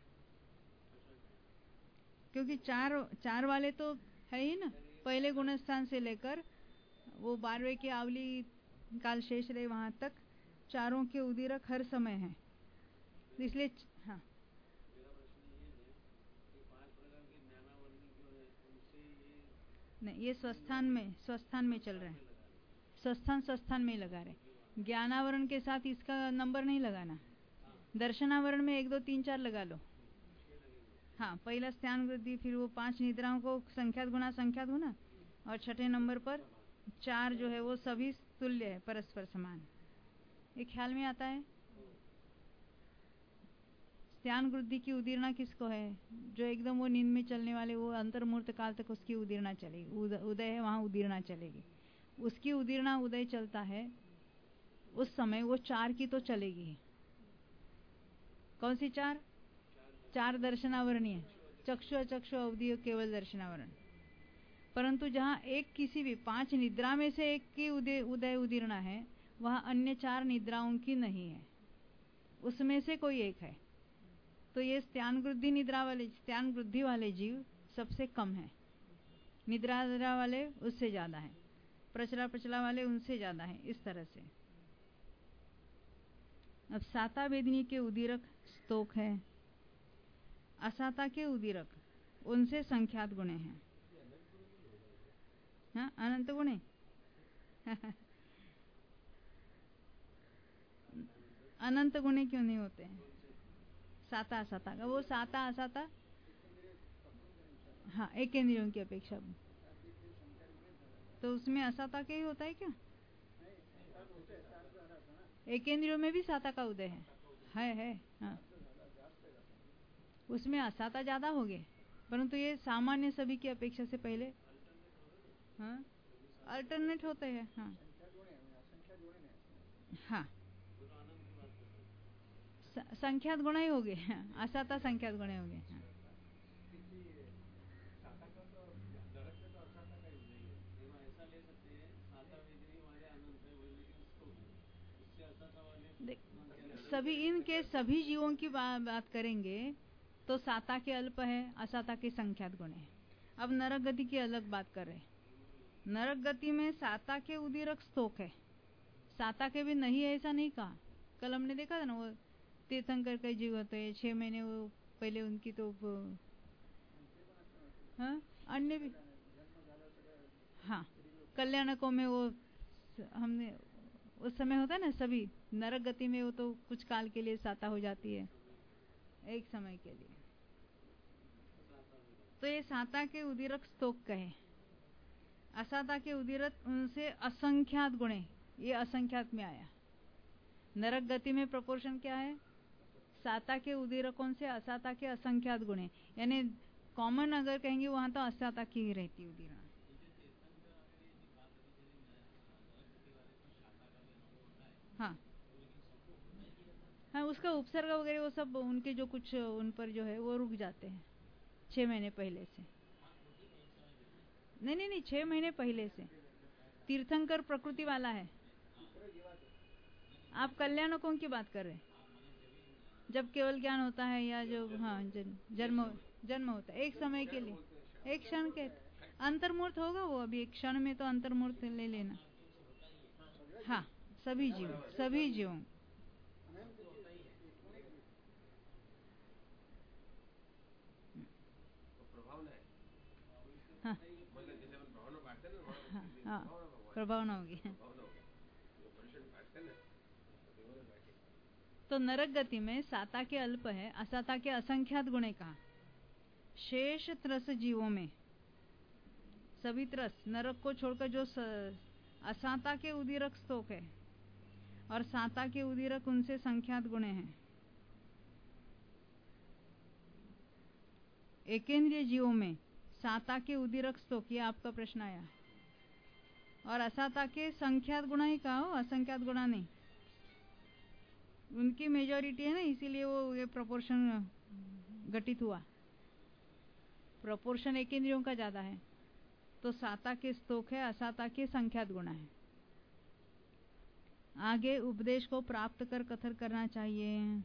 [SPEAKER 1] क्योंकि चार चार वाले तो है ही ना, पहले गुणस्थान से लेकर वो बारहवें की आवली काल शेष रहे वहां तक चारों के उदीरक हर समय है। इसलिए हाँ, नहीं ये स्वस्थान में स्वस्थान में चल रहे हैं, स्वस्थान स्वस्थान में लगा रहे। ज्ञानावरण के साथ इसका नंबर नहीं लगाना, दर्शनावरण में एक दो तीन चार लगा लो। हाँ, पहला स्थान वृद्धि, फिर वो पांच निद्राओं को संख्यात गुणा संख्यात गुणा, और छठे नंबर पर चार जो है वो सभी तुल्य है, परस्पर समान। ये ख्याल में आता है। ध्यान वृद्धि की उदीर्णा किसको है? जो एकदम वो नींद में चलने वाले, वो अंतर्मुहूर्त काल तक उसकी उदीर्णा चलेगी। उद, उदय है वहां उदीर्णा चलेगी। उसकी उदीर्णा उदय चलता है उस समय वो चार की तो चलेगी। कौन सी चार? चार दर्शनावरणीय, चक्षु अचक्षु अवधि केवल दर्शनावरण। परंतु जहां एक किसी भी पांच निद्रा में से एक की उदय उदय उदीर्णा है, वहां अन्य चार निद्राओं की नहीं है, उसमें से कोई एक है। तो ये स्त्यान वृद्धि निद्रा वाले स्त्यान वृद्धि वाले जीव सबसे कम है, निद्रा निद्रा वाले उससे ज्यादा है, प्रचला प्रचला वाले उनसे ज्यादा है। इस तरह से अब साता वेदिनी के उदीरक स्तोक है, असाता के उदीरक उनसे संख्यात गुणे हैं। हाँ, अनंत गुणे अनंत गुणे क्यों नहीं होते हैं? साता असाता का, वो साता असाता, हाँ, एक इंद्रियों की अपेक्षा, तो उसमें असाता के ही होता है क्या? एक इंद्रियों में भी साता का उदय है, है, है हाँ। उसमें असाता ज्यादा हो गए, परंतु ये सामान्य सभी की अपेक्षा से पहले हाँ अल्टरनेट होते हैं। हाँ हाँ, संख्यात गुण ही हो गए, असाता संख्यात गुण हो गए। हाँ। सभी इनके सभी जीवों की बा, बात करेंगे तो साता के अल्प है, असाता के संख्यात गुण है। अब नरक गति की अलग बात कर रहे। नरक गति में साता के उदीरक स्तोक है, साता के भी नहीं है ऐसा नहीं कहा। कल हमने देखा था ना, वो तीर्थंकर के जीव होते हैं, छह महीने वो पहले उनकी तो हाँ अन्य भी, हाँ कल्याणकों में वो हमने उस समय होता है ना, सभी नरक गति में वो तो कुछ काल के लिए साता हो जाती है, एक समय के लिए। तो ये साता के उदीरक स्तोक कहे। असाता के उदीरक उनसे असंख्यात गुणे, ये असंख्यात में आया। नरक गति में प्रोपोर्शन क्या है? साता के उदीरकों से असाता के असंख्यात गुणे, यानी कॉमन अगर कहेंगे वहां तो असाता की ही रहती उदीरणा। हाँ हाँ, उसका उपसर्ग वगैरह वो सब उनके जो कुछ उन पर जो है वो रुक जाते हैं छह महीने पहले से। नहीं नहीं नहीं, छह महीने पहले से तीर्थंकर प्रकृति वाला है। आप कल्याणकों की बात कर रहे हैं, जब केवल ज्ञान होता है या जो हाँ जन्म जन्म होता है एक समय के लिए, एक क्षण के अंतर्मूर्त होगा वो, अभी एक क्षण में तो अंतर्मूर्त ले लेना। हाँ, सभी जीव सभी जीवों हाँ हाँ प्रभाव ना होगी। तो नरक गति में साता के अल्प है, असाता के असंख्यात गुणे कहा। शेष त्रस जीवों में सभी त्रस नरक को छोड़कर जो असाता के उदीरक स्तोक है और साता के उदीरक उनसे संख्यात गुणे हैं। एकेंद्रिय जीवों में साता के उदीरक स्तोक, ये आपका प्रश्न आया, और असाता के संख्यात गुणा ही कहा हो, असंख्यात गुणा नहीं। उनकी मेजॉरिटी है ना, इसीलिए वो ये प्रोपोर्शन घटित हुआ। प्रोपोर्शन एक इंद्रियों का ज्यादा है, तो साता के स्तोक है, असाता के संख्यात गुण है। आगे उपदेश को प्राप्त कर कथन करना चाहिए।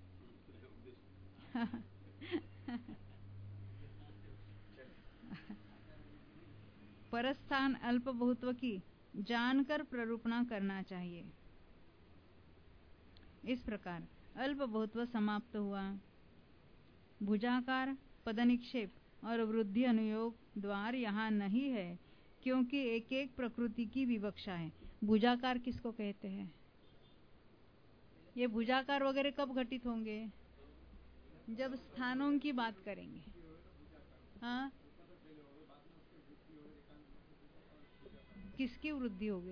[SPEAKER 1] परस्थान अल्प बहुत्व की जानकर प्ररूपणा करना चाहिए। इस प्रकार अल्प बहुत्व समाप्त हुआ। भुजाकार, पदनिक्षेप और वृद्धि अनुयोग द्वार यहाँ नहीं है, क्योंकि एक एक प्रकृति की विवक्षा है। भुजाकार किसको कहते हैं? ये भुजाकार वगैरह कब घटित होंगे? जब स्थानों की बात करेंगे। हाँ, किसकी वृद्धि होगी?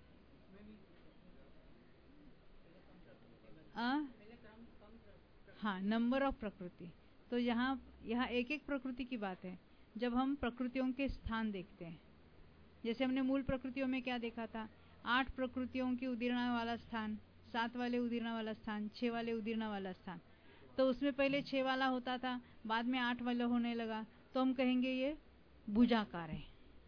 [SPEAKER 1] हाँ, नंबर ऑफ प्रकृति। तो यहाँ यहाँ एक एक प्रकृति की बात है। जब हम प्रकृतियों के स्थान देखते हैं, जैसे हमने मूल प्रकृतियों में क्या देखा था? आठ प्रकृतियों की उदीर्णा वाला स्थान, सात वाले उदीर्णा वाला स्थान, छह वाले उदीर्णा वाला स्थान। तो उसमें पहले छह वाला होता था, बाद में आठ वाला होने लगा, तो हम कहेंगे ये भुजाकार है।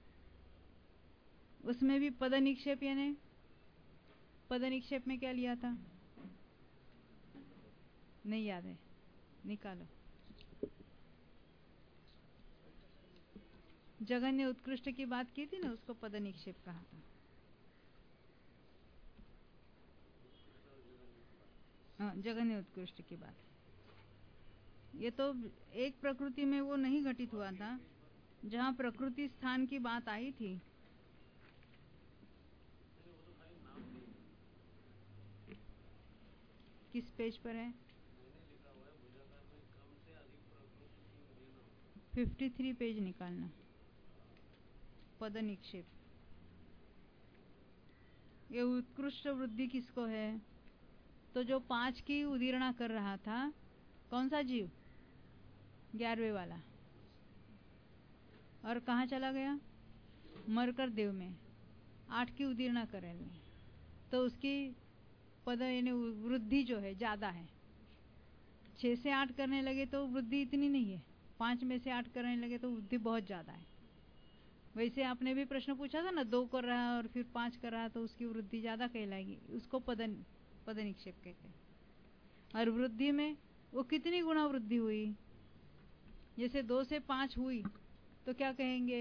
[SPEAKER 1] उसमें भी पद निक्षेप, यानी पद निक्षेप में क्या लिया था? नहीं याद है, निकालो। जगन्य उत्कृष्ट की बात की थी ना, उसको पद निक्षेप कहा था। हाँ, जगन्य उत्कृष्ट की बात। ये तो एक प्रकृति में वो नहीं घटित हुआ था, जहाँ प्रकृति स्थान की बात आई थी। किस पेज पर है? तिरेपन पेज निकालना। पद निक्षेप। ये उत्कृष्ट वृद्धि किसको है? तो जो पांच की उदीर्णा कर रहा था, कौन सा जीव? ग्यारहवें वाला। और कहाँ चला गया? मरकर देव में। आठ की उदीर्णा कर रहे हैं, तो उसकी पद यानी वृद्धि जो है ज्यादा है। छह से आठ करने लगे तो वृद्धि इतनी नहीं है, पांच में से आठ करने लगे तो वृद्धि बहुत ज्यादा है। वैसे आपने भी प्रश्न पूछा था ना, दो कर रहा है और फिर पांच कर रहा है, तो उसकी वृद्धि ज्यादा कहलाएगी, उसको पद पद निक्षेप कहते हैं। और वृद्धि में वो कितनी गुना वृद्धि हुई? जैसे दो से पांच हुई तो क्या कहेंगे?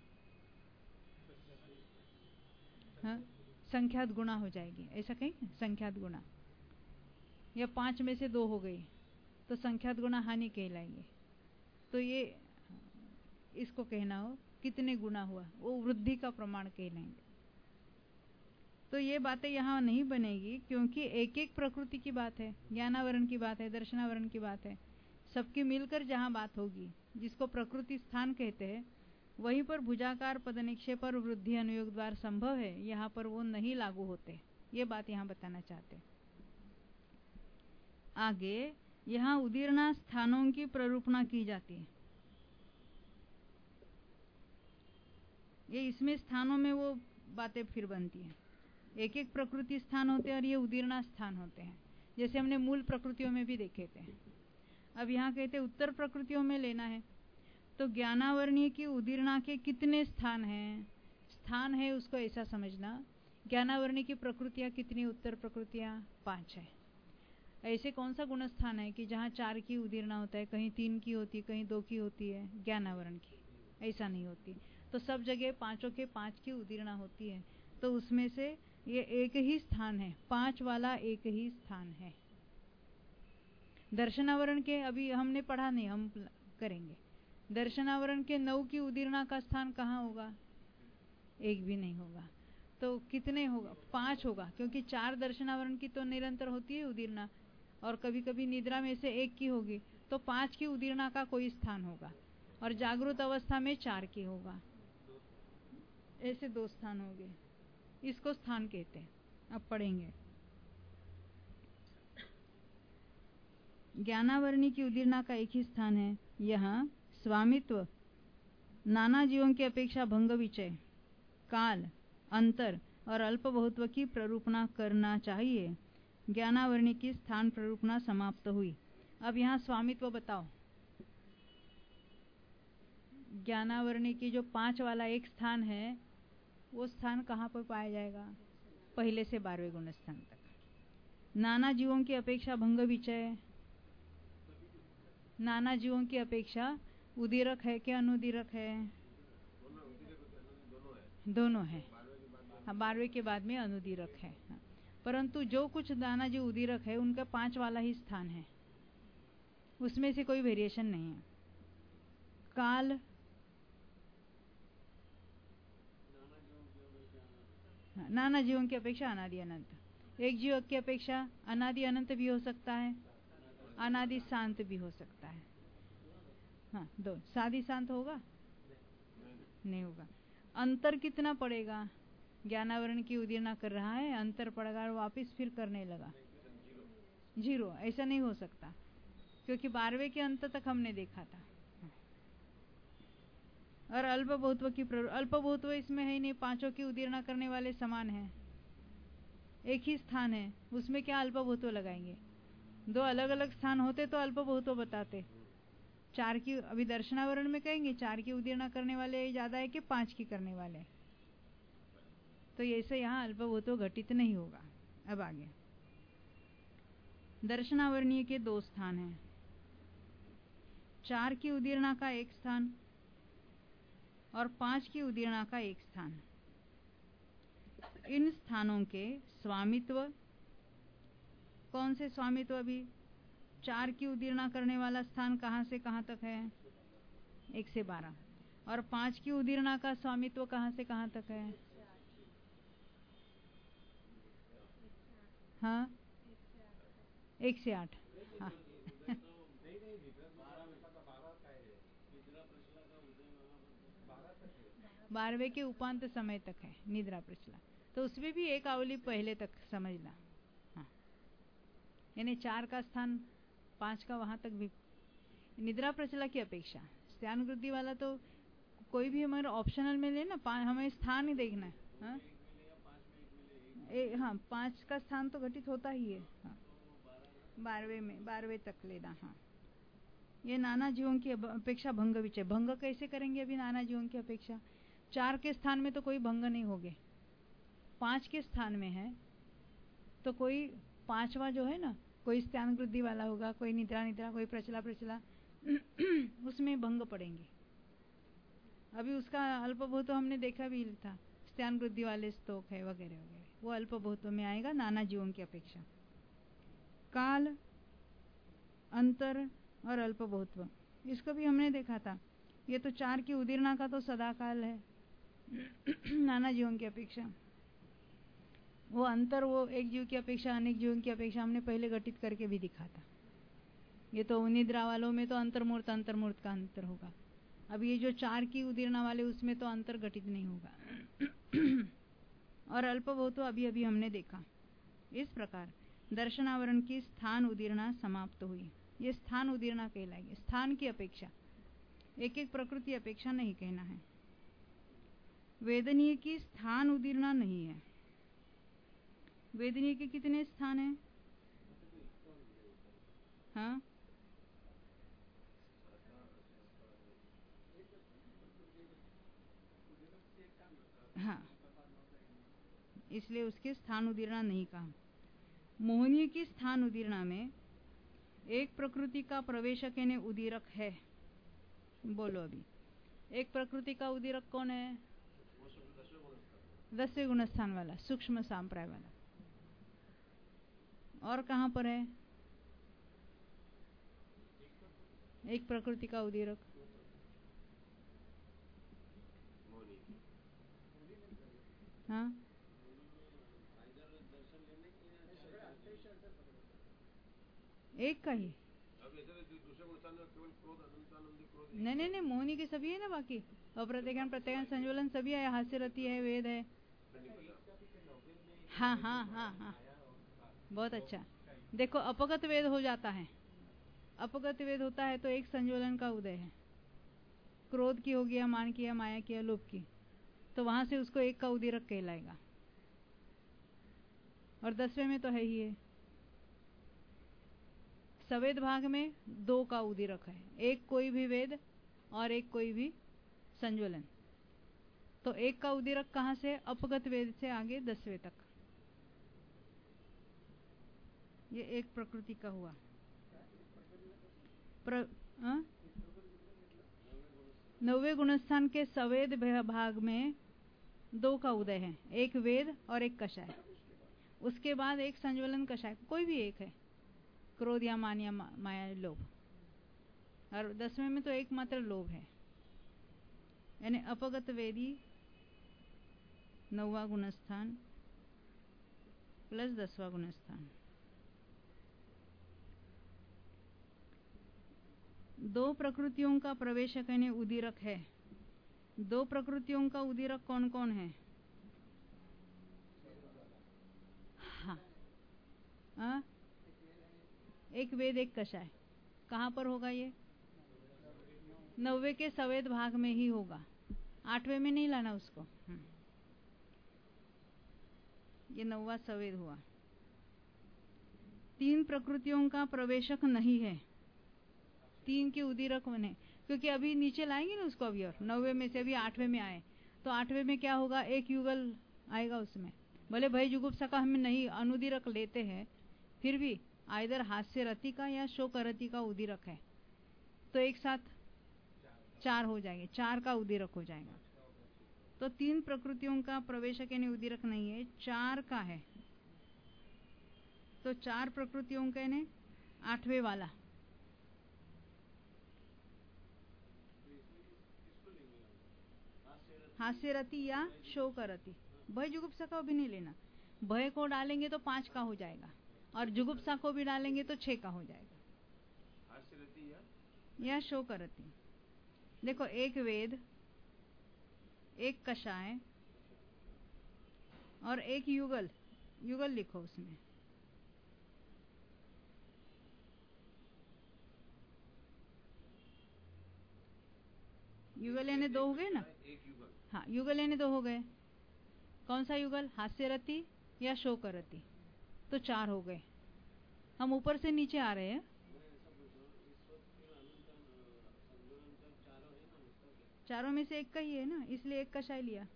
[SPEAKER 1] हाँ, संख्यात गुणा हो जाएगी, ऐसा कहेंगे, संख्यात गुणा। या पांच में से दो हो गई तो संख्यात गुणा हानि कहलाएंगे। तो ये इसको कहना हो कितने गुना हुआ, वो वृद्धि का प्रमाण कहलाएंगे। तो ये बातें यहाँ नहीं बनेगी, क्योंकि एक एक प्रकृति की बात है, ज्ञानावरण की बात है, दर्शनावरण की बात है। सबकी मिलकर जहाँ बात होगी, जिसको प्रकृति स्थान कहते हैं, वहीं पर भुजाकार, पद निक्षेप और वृद्धि अनुयोग द्वार संभव है, यहाँ पर वो नहीं लागू होते। ये बात यहाँ बताना चाहते। आगे यहाँ उदीर्णा स्थानों की प्ररूपणा की जाती है। ये इसमें स्थानों में वो बातें फिर बनती हैं। एक एक प्रकृति स्थान होते हैं और ये उदीर्णा स्थान होते हैं, जैसे हमने मूल प्रकृतियों में भी देखे थे। अब यहाँ कहते उत्तर प्रकृतियों में लेना है, तो ज्ञानावरणीय की उदीर्णा के कितने स्थान हैं? स्थान है उसको ऐसा समझना, ज्ञानावरणीय की प्रकृतियाँ कितनी? उत्तर प्रकृतियाँ पांच है। ऐसे कौन सा गुण स्थान है कि जहाँ चार की उदीर्णा होता है, कहीं तीन की होती है, कहीं दो की होती है? ज्ञानावरण की ऐसा नहीं होती। तो सब जगह पांचों के पांच की उदीर्णा होती है, तो उसमें से ये एक ही स्थान है, पांच वाला एक ही स्थान है। दर्शनावरण के अभी हमने पढ़ा नहीं, हम करेंगे। दर्शनावरण के नौ की उदीर्णा का स्थान कहाँ होगा? एक भी नहीं होगा। तो कितने होगा? पांच होगा, क्योंकि चार दर्शनावरण की तो निरंतर होती है उदीर्णा, और कभी कभी निद्रा में से एक की होगी, तो पांच की उदीर्णा का कोई स्थान होगा, और जागृत अवस्था में चार की होगा। ऐसे दो स्थान हो गए, इसको स्थान कहते हैं। अब पढ़ेंगे। ज्ञानावरणी की उदीर्णा का एक ही स्थान है। यहाँ स्वामित्व, नाना जीवों की अपेक्षा भंग विचय, काल, अंतर और अल्प बहुत्व की प्ररूपणा करना चाहिए। ज्ञानावरणी की स्थान प्ररूपणा समाप्त हुई। अब यहाँ स्वामित्व बताओ। ज्ञानावरणी की जो पांच वाला एक स्थान है, वो स्थान कहाँ पर पाया जाएगा? पहले से बारहवें गुण स्थान तक। नाना जीवों की अपेक्षा भंग विचय, नाना जीवों की अपेक्षा उदीरक है कि अनुदीरक है? दोनों है। हाँ, बारहवें के बाद में अनुदीरक है। हाँ। परंतु जो कुछ नाना जीव उदीरक है उनका पांच वाला ही स्थान है, उसमें से कोई वेरिएशन नहीं है। काल, हाँ, नाना जीवों की अपेक्षा अनादि अनंत। एक जीव की अपेक्षा अनादि अनंत भी हो सकता है, अनादि शांत भी हो सकता है। हाँ, दो सादि शांत होगा? नहीं होगा। अंतर कितना पड़ेगा? ज्ञानावरण की उदीर्णा कर रहा है, अंतर पड़ेगा और वापस फिर करने लगा, जीरो। ऐसा नहीं हो सकता, क्योंकि बारहवें के अंत तक हमने देखा था। और अल्प बहुत्व की अल्प बहुत्व इसमें है ही नहीं, पांचों की उदीर्णा करने वाले समान है, एक ही स्थान है, उसमें क्या अल्प बहुत्व लगाएंगे? दो अलग अलग स्थान होते तो अल्प बहुत्व बताते। चार की अभी दर्शनावरण में कहेंगे चार की उदीर्णा करने वाले ज्यादा है कि पांच की करने वाले, तो ऐसे यहाँ अल्प बहुत्व घटित नहीं होगा। अब आगे दर्शनावरणीय के दो स्थान हैं, चार की उदीर्णा का एक स्थान और पांच की उदीर्णा का एक स्थान। इन स्थानों के स्वामित्व, कौन से स्वामित्व? अभी चार की उदीर्णा करने वाला स्थान कहाँ से कहाँ तक है? एक से बारह। और पांच की उदीर्णा का स्वामित्व कहाँ से कहाँ तक है? हाँ, एक से आठ। हाँ बारहवें के उपांत समय तक है निद्रा प्रचला, तो उसमें भी एक आवली पहले तक समझना। हाँ, यानी चार का स्थान पांच का वहां तक भी निद्रा प्रचला की अपेक्षा। स्थान वृद्धि वाला तो कोई भी हमारे ऑप्शनल में ले ना, हमें स्थान ही देखना है। हाँ, ए, हाँ पांच का स्थान तो घटित होता ही है। हाँ, बारहवें में बारहवें तक लेना। हाँ, ये नाना जीवों की अपेक्षा भंग विचय। भंग कैसे करेंगे? अभी नाना जीवों की अपेक्षा चार के स्थान में तो कोई भंग नहीं होगे, पांच के स्थान में है तो कोई पांचवा जो है ना, कोई स्थान वृद्धि वाला होगा, कोई निद्रा निद्रा, कोई प्रचला प्रचला, उसमें भंग पड़ेंगे। अभी उसका अल्प बहुत हमने देखा भी था, स्थान वृद्धि वाले स्तोक है वगैरह वगैरह, वो अल्प बहुत में आएगा नाना जीवों की अपेक्षा। काल, अंतर और अल्प बहुत्व, इसको भी हमने देखा था। ये तो चार की उदीर्णा का तो सदा काल है नाना जीवों की अपेक्षा। वो अंतर, वो एक जीव की अपेक्षा अनेक जीवों की अपेक्षा हमने पहले घटित करके भी दिखा था। ये तो निद्रा वालों में तो अंतर्मूर्त अंतर्मूर्त का अंतर होगा। अब ये जो चार की उदीर्णा वाले उसमें तो अंतर घटित नहीं होगा। और अल्प बहुत्व अभी अभी हमने देखा। इस प्रकार दर्शनावरण की स्थान उदीर्णा समाप्त हुई। ये स्थान उदीर्णा कहलाएगी, स्थान की अपेक्षा, एक एक प्रकृति अपेक्षा नहीं कहना है। वेदनीय की स्थान उदीर्णा नहीं है। वेदनीय के कितने स्थान हैं? हाँ, हाँ, इसलिए उसके स्थान उदीर्णा नहीं कहा। मोहनीय की स्थान उदीर्णा में एक प्रकृति का प्रवेशक यानी उदीरक है। बोलो अभी, एक प्रकृति का उदीरक कौन है? दसवें गुण स्थान वाला, सूक्ष्म सांप्राय वाला। और कहाँ पर है एक प्रकृति का उदीरक? हाँ, एक का ही। नहीं नहीं नहीं, मोहनी के सभी है ना, बाकी अप्रत्यज्ञान प्रत्यज्ञान संज्वलन सभी है, हास्य रति है, वेद है। हाँ हाँ हाँ हाँ, बहुत अच्छा। देखो, अपगत वेद हो जाता है, अपगत वेद होता है तो एक संज्वलन का उदय है, क्रोध की हो गया, मान की, माया की, लोभ की, तो वहां से उसको एक का उदीरक कहलाएगा। और दसवें में तो है ही है। सवेद भाग में दो का उदीरक है, एक कोई भी वेद और एक कोई भी संज्वलन। तो एक का उदीरक कहाँ से? अपगत वेद से आगे दसवें तक। ये एक प्रकृति का हुआ। प्र, आ? नौवे गुणस्थान के सवेद भाग में दो का उदय है, एक वेद और एक कषाय। उसके बाद एक संज्वलन कषाय, कोई भी एक है, क्रोध या मान या माया लोभ। और दसवें में तो एकमात्र लोभ है, यानी अपगत वेदी नौवा गुणस्थान प्लस दसवां गुणस्थान। दो प्रकृतियों का प्रवेशक यानी उदीरक है। दो प्रकृतियों का उदीरक कौन कौन है? हाँ, आ? एक वेद एक कषाय। कहाँ पर होगा ये? नौवे के सवेद भाग में ही होगा, आठवें में नहीं लाना उसको। ये नौवा सवेद हुआ। तीन प्रकृतियों का प्रवेशक नहीं है, तीन के उदीरक बने, क्योंकि अभी नीचे लाएंगे ना उसको। अभी और नौवे में से अभी आठवें में आए तो आठवें में क्या होगा? एक युगल आएगा उसमें। भले भय जुगुप्सा का हम नहीं अनुदीरक लेते हैं, फिर भी आइदर हास्य रति का या शोक रति का उदीरक है, तो एक साथ चार हो जाएंगे, चार का उदीरक हो जाएगा। तो तीन प्रकृतियों का प्रवेशक यानी उदीरक नहीं है, चार का है। तो चार प्रकृतियों का यानी आठवें वाला। हास्य रति या शोक रति। भय जुगुप्सा का भी नहीं लेना। भय को डालेंगे तो पांच का हो जाएगा, और जुगुप्सा को भी डालेंगे तो छह का हो जाएगा।
[SPEAKER 2] हास्य रति या
[SPEAKER 1] या शोक रति। देखो, एक वेद, एक कषाय और एक युगल। युगल लिखो उसमें। युगल यानी दो हो गए ना?
[SPEAKER 2] एक युगल।
[SPEAKER 1] हाँ, युगल यानी दो हो गए। कौन सा युगल? हास्य रति या शोक रति। तो चार हो गए। हम ऊपर से नीचे आ रहे हैं। चारों में से एक का ही है ना, इसलिए एक कषाय लिया।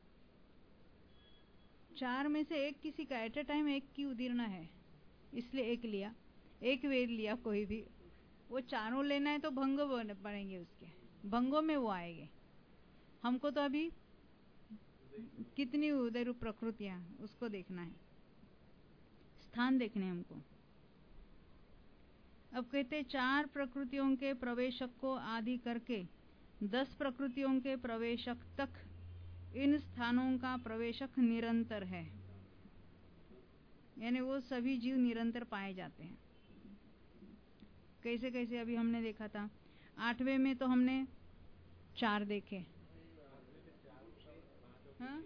[SPEAKER 1] चार में से एक किसी का, एट ए टाइम एक की उदीरना है, इसलिए एक लिया। एक वेद लिया कोई भी। वो चारों लेना है तो भंग पड़ेंगे उसके, भंगों में वो आएंगे। हमको तो अभी कितनी उदय रूप प्रकृतियां, उसको देखना है, स्थान देखने हमको। अब कहते चार प्रकृतियों के प्रवेशक को आदि करके दस प्रकृतियों के प्रवेशक तक इन स्थानों का प्रवेशक निरंतर है, यानी वो सभी जीव निरंतर पाए जाते हैं। कैसे कैसे? अभी हमने देखा था आठवें में तो हमने चार देखे। हाँ,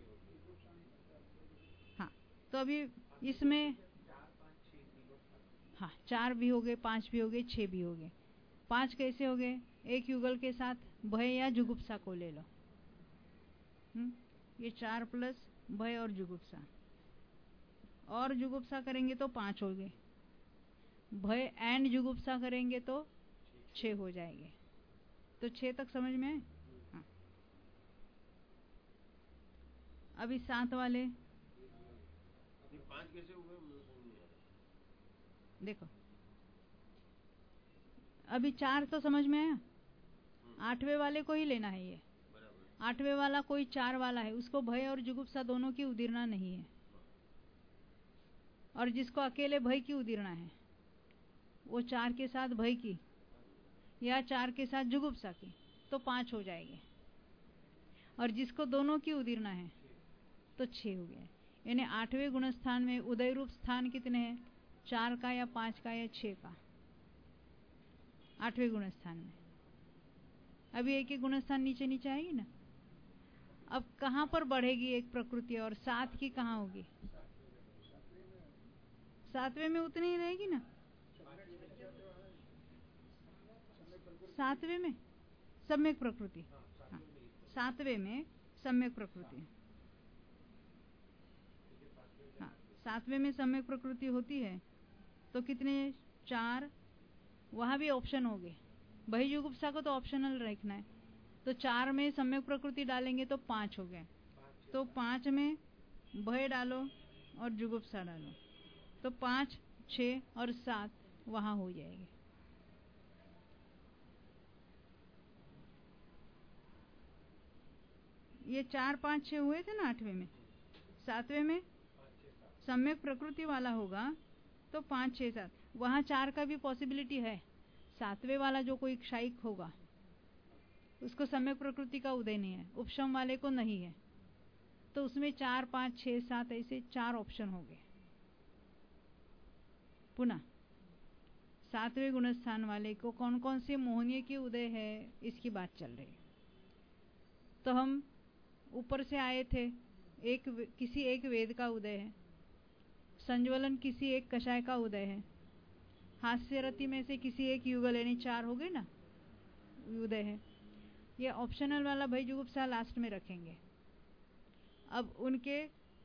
[SPEAKER 1] हाँ, तो अभी इसमें हाँ चार भी हो गए, पांच भी हो गए, छह भी हो गए। पांच कैसे हो गए? एक युगल के साथ भय या जुगुप्सा को ले लो। हम्म, ये चार प्लस भय और जुगुप्सा, और जुगुप्सा करेंगे तो पांच हो गए। भय एंड जुगुप्सा करेंगे तो छह हो जाएंगे। तो छह तक समझ में आए? हाँ। अभी सात वाले
[SPEAKER 2] पांच कैसे हुए?
[SPEAKER 1] देखो, अभी चार तो समझ में आया। आठवें वाले को ही लेना है। ये आठवें वाला कोई चार वाला है, उसको भय और जुगुप्सा दोनों की उदीरना नहीं है, और जिसको अकेले भय की उदीरना है वो चार के साथ भय की या चार के साथ जुगुप्सा की, तो पांच हो जाएंगे। और जिसको दोनों की उदीरना है तो छह हो गया। यानी आठवें गुणस्थान में उदय रूप स्थान कितने हैं? चार का या पांच का या छह का? आठवें गुणस्थान में। अभी एक एक गुणस्थान नीचे नीचे आएगी ना। अब कहां पर बढ़ेगी एक प्रकृति, और सात की कहां होगी? सातवें में उतनी ही रहेगी ना। सातवें में सम्यक प्रकृति। हाँ, सातवें में सम्यक प्रकृति। हाँ, सातवें में सम्यक प्रकृति होती है तो कितने? चार। वहां भी ऑप्शन हो गए। बहिजुगुप्सा को तो ऑप्शनल रखना है, तो चार में सम्यक प्रकृति डालेंगे तो पांच हो गए, तो पांच में भय डालो और जुगुप्सा डालो तो पांच, छः और सात वहां हो जाएंगे। ये चार पांच छः हुए थे ना आठवें में, सातवें में सम्यक प्रकृति वाला होगा तो पांच छः सात, वहां चार का भी पॉसिबिलिटी है। सातवें वाला जो कोई क्षायिक होगा उसको सम्यक प्रकृति का उदय नहीं है, उपशम वाले को नहीं है, तो उसमें चार पांच छः सात ऐसे चार ऑप्शन हो गए। पुनः सातवें गुणस्थान वाले को कौन कौन से मोहनीय के उदय है इसकी बात चल रही है। तो हम ऊपर से आए थे, एक किसी एक वेद का उदय है, संज्वलन किसी एक कषाय का उदय है, हास्यरति में से किसी एक युगल, यानी चार हो गए ना उदय है। ये ऑप्शनल वाला भय जुगुप्सा लास्ट में रखेंगे। अब उनके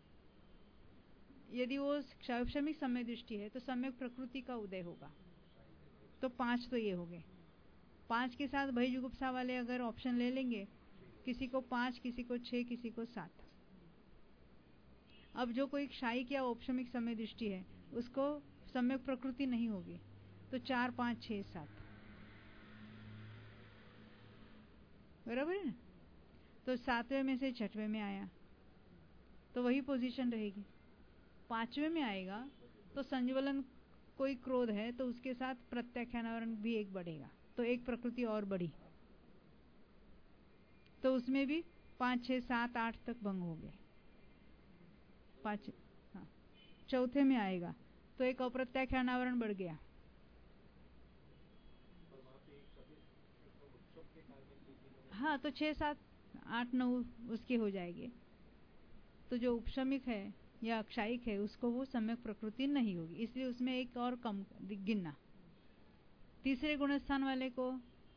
[SPEAKER 1] यदि वो क्षायक्षमिक सम्यक दृष्टि है तो सम्यक प्रकृति का उदय होगा, तो पांच तो ये हो गए। पांच के साथ भय जुगुप्सा वाले अगर ऑप्शन ले लेंगे, किसी को पांच, किसी को छः, किसी को सात। अब जो कोई क्षायिक या औपशमिक सम्यक दृष्टि है उसको सम्यक प्रकृति नहीं होगी, तो चार पांच छः सात बराबर है ना। तो सातवें में से छठवें में आया तो वही पोजीशन रहेगी। पांचवें में आएगा तो संज्वलन कोई क्रोध है तो उसके साथ प्रत्याख्यानावरण भी एक बढ़ेगा, तो एक प्रकृति और बढ़ी, तो उसमें भी पाँच छः सात आठ तक भंग हो गए। पाँच हाँ चौथे में आएगा तो एक अप्रत्याख्यानावरण बढ़ गया। हाँ तो छः सात आठ नौ उसके हो जाएंगे। तो जो उपशमिक है या क्षायिक है उसको वो सम्यक प्रकृति नहीं होगी, इसलिए उसमें एक और कम गिनना। तीसरे गुणस्थान वाले को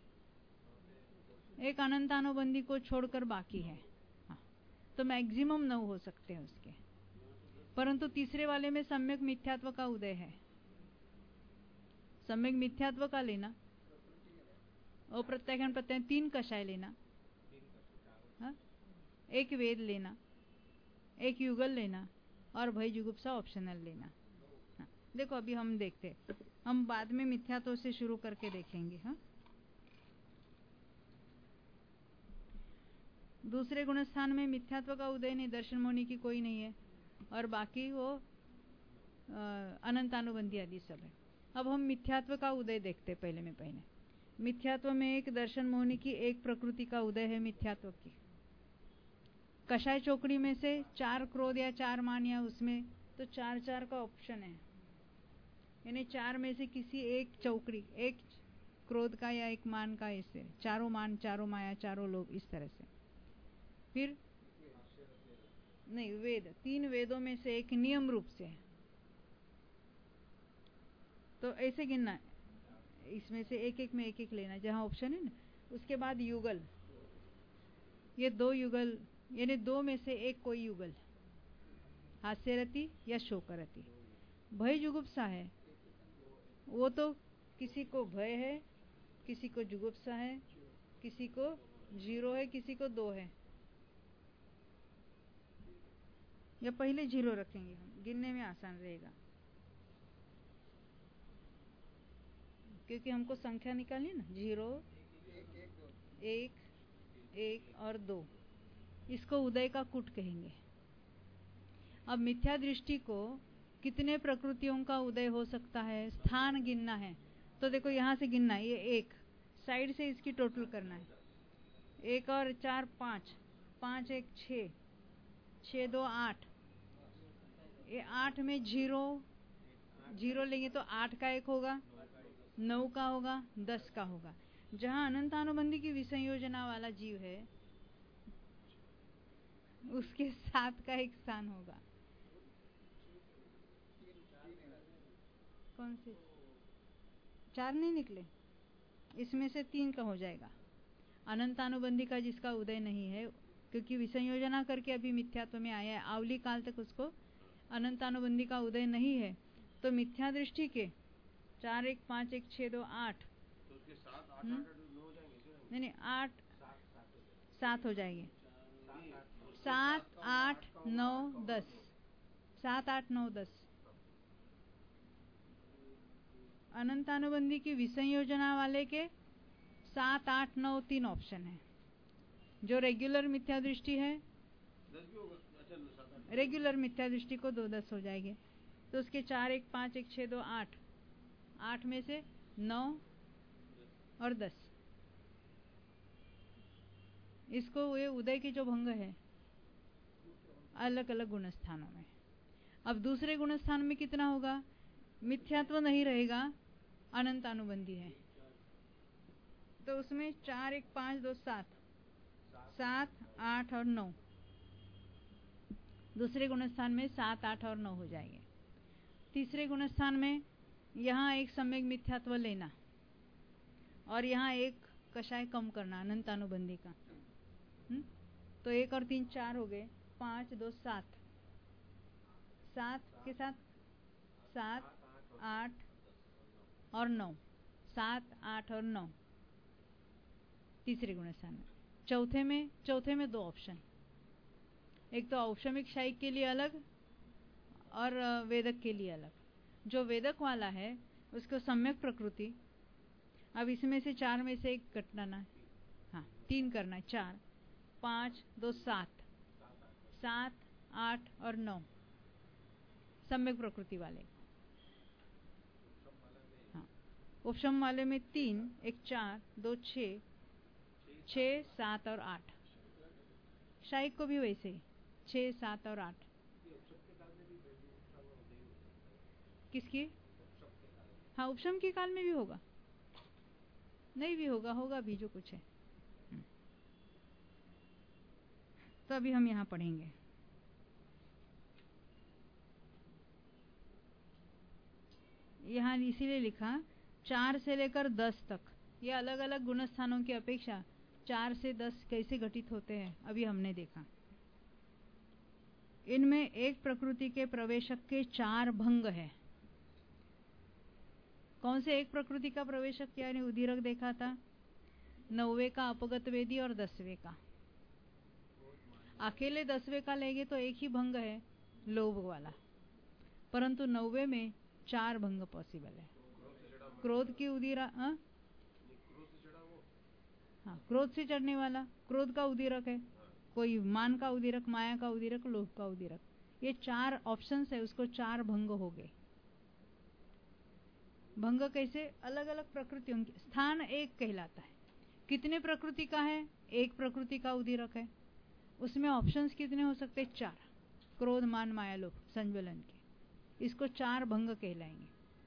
[SPEAKER 1] एक अनंतानुबंधी को छोड़कर बाकी है, हाँ तो मैक्सिमम नौ हो सकते हैं उसके, परंतु तीसरे वाले में सम्यक मिथ्यात्व का उदय है। सम्यक मिथ्यात्व का लेना, अप्रत्याख्यान प्रत्यय तीन कषाय लेना, हाँ एक वेद लेना, एक युगल लेना और भय जुगुप्सा ऑप्शनल लेना। हाँ देखो अभी हम देखते, हम बाद में मिथ्यात्व से शुरू करके देखेंगे। हाँ दूसरे गुणस्थान में मिथ्यात्व का उदय नहीं, दर्शन मोहनी की कोई नहीं है और बाकी वो अनंतानुबंधी आदि सब है। अब हम मिथ्यात्व का उदय देखते पहले में पहले। मिथ्यात्व में एक दर्शन मोहनी की एक प्रकृति का उदय है मिथ्यात्व की। कषाय चौकड़ी में से चार क्रोध या चार मान या उसमें तो चार चार का ऑप्शन है, यानी चार में से किसी एक चौकड़ी, एक क्रोध का या एक मान का, ऐसे चारों मान चारों माया चारों लोग इस तरह से। फिर नहीं वेद, तीन वेदों में से एक नियम रूप से है तो ऐसे गिनना, इसमें से एक एक में एक एक लेना जहां ऑप्शन है ना। उसके बाद युगल, ये दो युगल यानी दो में से एक कोई युगल, हास्यरति या शोकरति। भय जुगुप्सा है वो तो किसी को भय है, किसी को जुगुप्सा है, किसी को जीरो है, किसी को दो है, या पहले जीरो रखेंगे हम, गिनने में आसान रहेगा क्योंकि हमको संख्या निकालनी ना, जीरो एक एक और दो, इसको उदय का कूट कहेंगे। अब मिथ्या दृष्टि को कितने प्रकृतियों का उदय हो सकता है, स्थान गिनना है तो देखो यहाँ से गिनना है, ये एक साइड से इसकी टोटल करना है, एक और चार पाँच, पाँच एक छः, छः दो आठ, ये आठ में जीरो जीरो लेंगे तो आठ का एक होगा, नौ का होगा, दस का होगा। जहाँ अनंतानुबंधी की विसंयोजना वाला जीव है उसके सात का एक स्थान होगा। कौन से चार नहीं निकले, इसमें से तीन का हो जाएगा। अनंतानुबंधी का जिसका उदय नहीं है क्योंकि विसंयोजना करके अभी मिथ्यात्व में आया है, आवली काल तक उसको अनंतानुबंधी का उदय नहीं है, तो मिथ्या दृष्टि के चार एक पाँच एक छः दो आठ,
[SPEAKER 2] तो उसके सात आठ आठ नौ हो जाएंगे।
[SPEAKER 1] नहीं नहीं आठ सात हो जाएंगे। सात आठ नौ दस, सात आठ नौ दस। अनंतानुबंधी की विसंयोजना वाले के सात आठ नौ तीन ऑप्शन है। जो रेगुलर मिथ्या दृष्टि है, रेगुलर मिथ्या दृष्टि को दो दस हो जाएंगे। तो उसके चार एक पाँच एक छः दो आठ, आठ में से नौ और दस। इसको ये उदय की जो भंग है अलग अलग गुण स्थानों में। अब दूसरे गुण स्थान में कितना होगा? मिथ्यात्व नहीं रहेगा, अनंत अनुबंधी है। तो उसमें चार एक पाँच दो सात, सात आठ और नौ। दूसरे गुण स्थान में सात आठ और नौ हो जाएंगे। तीसरे गुण स्थान में यहाँ एक सम्यक मिथ्यात्व लेना और यहाँ एक कषाय कम करना अनंत अनुबंधी का। हुँ? तो एक और तीन चार हो गए, पाँच दो सात, सात के साथ सात आठ और नौ, सात आठ और नौ तीसरे गुण स्थान में। चौथे में चौथे में दो ऑप्शन, एक तो औषमिक शायिक के लिए अलग और वेदक के लिए अलग। जो वेदक वाला है उसको सम्यक प्रकृति। अब इसमें से चार में से एक घटाना है, हाँ तीन करना है, चार पाँच दो सात, सात आठ और नौ सम्यक प्रकृति वाले। हाँ उपशम वाले में तीन, एक चार, दो छः, छः सात और आठ। शायिक को भी वैसे ही छः सात और आठ। किसकी? हाँ उपशम के काल में भी होगा, नहीं भी होगा, होगा भी जो कुछ है। तो अभी हम यहाँ पढ़ेंगे। यहाँ इसीलिए लिखा चार से लेकर दस तक, ये अलग अलग गुण स्थानों की अपेक्षा चार से दस कैसे घटित होते हैं अभी हमने देखा। इनमें एक प्रकृति के प्रवेशक के चार भंग है। कौन से एक प्रकृति का प्रवेशक यानी उदीरक देखा था? नौवे का अपगत वेदी और दसवें का। अकेले दसवें का लेंगे तो एक ही भंग है, लोभ वाला, परंतु नौवे में चार भंग पॉसिबल है। क्रोध की उदीरा, हाँ हाँ क्रोध से चढ़ने वाला, क्रोध का उदीरक है, कोई मान का उदीरक, माया का उदीरक, लोभ का उदीरक, ये चार ऑप्शंस है, उसको चार भंग हो गए। भंग कैसे? अलग अलग प्रकृतियों के स्थान एक कहलाता है। कितने प्रकृति का है? एक प्रकृति का उदीरक है, उसमें ऑप्शंस कितने हो सकते? चार। क्रोध मान माया लोभ संज्वलन के, इसको चार भंग कहलाएंगे।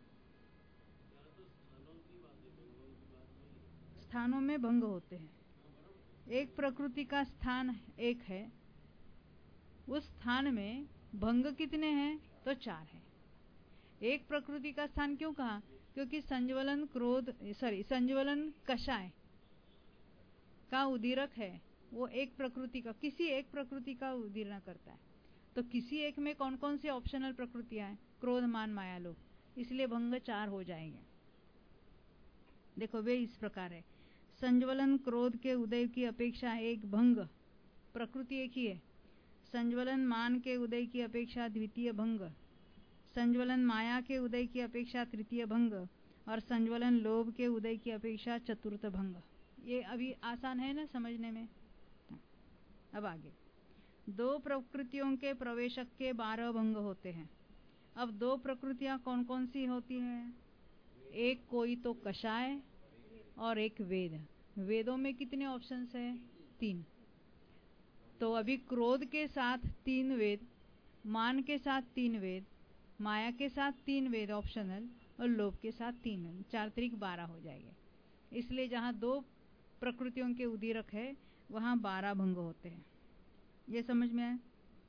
[SPEAKER 1] स्थानों में भंग होते हैं। एक प्रकृति का स्थान एक है, उस स्थान में भंग कितने हैं? तो चार है। एक प्रकृति का स्थान क्यों कहा? क्योंकि संज्वलन क्रोध सॉरी संज्वलन कषाय का उदीरक है, वो एक प्रकृति का, किसी एक प्रकृति का उदीर्ण करता है। तो किसी एक में कौन कौन सी ऑप्शनल प्रकृतियां हैं? क्रोध मान माया लोभ, इसलिए भंग चार हो जाएंगे। देखो वे इस प्रकार है। संज्वलन क्रोध के उदय की अपेक्षा एक भंग, प्रकृति एक ही है। संज्वलन मान के उदय की अपेक्षा द्वितीय भंग, संज्वलन माया के उदय की अपेक्षा तृतीय भंग और संज्वलन लोभ के उदय की अपेक्षा चतुर्थ भंग। ये अभी आसान है ना समझने में। अब आगे, दो प्रकृतियों के प्रवेशक के बारह भंग होते हैं। अब दो प्रकृतियां कौन कौन सी होती हैं? एक कोई तो कषाय और एक वेद। वेदों में कितने ऑप्शंस हैं? तीन। तो अभी क्रोध के साथ तीन वेद, मान के साथ तीन वेद, माया के साथ तीन वेद ऑप्शनल और लोभ के साथ तीन वेद, चार त्रिक बारह हो जाएंगे। इसलिए जहाँ दो प्रकृतियों के उदीरक है वहाँ बारह भंग होते हैं। ये समझ में आया?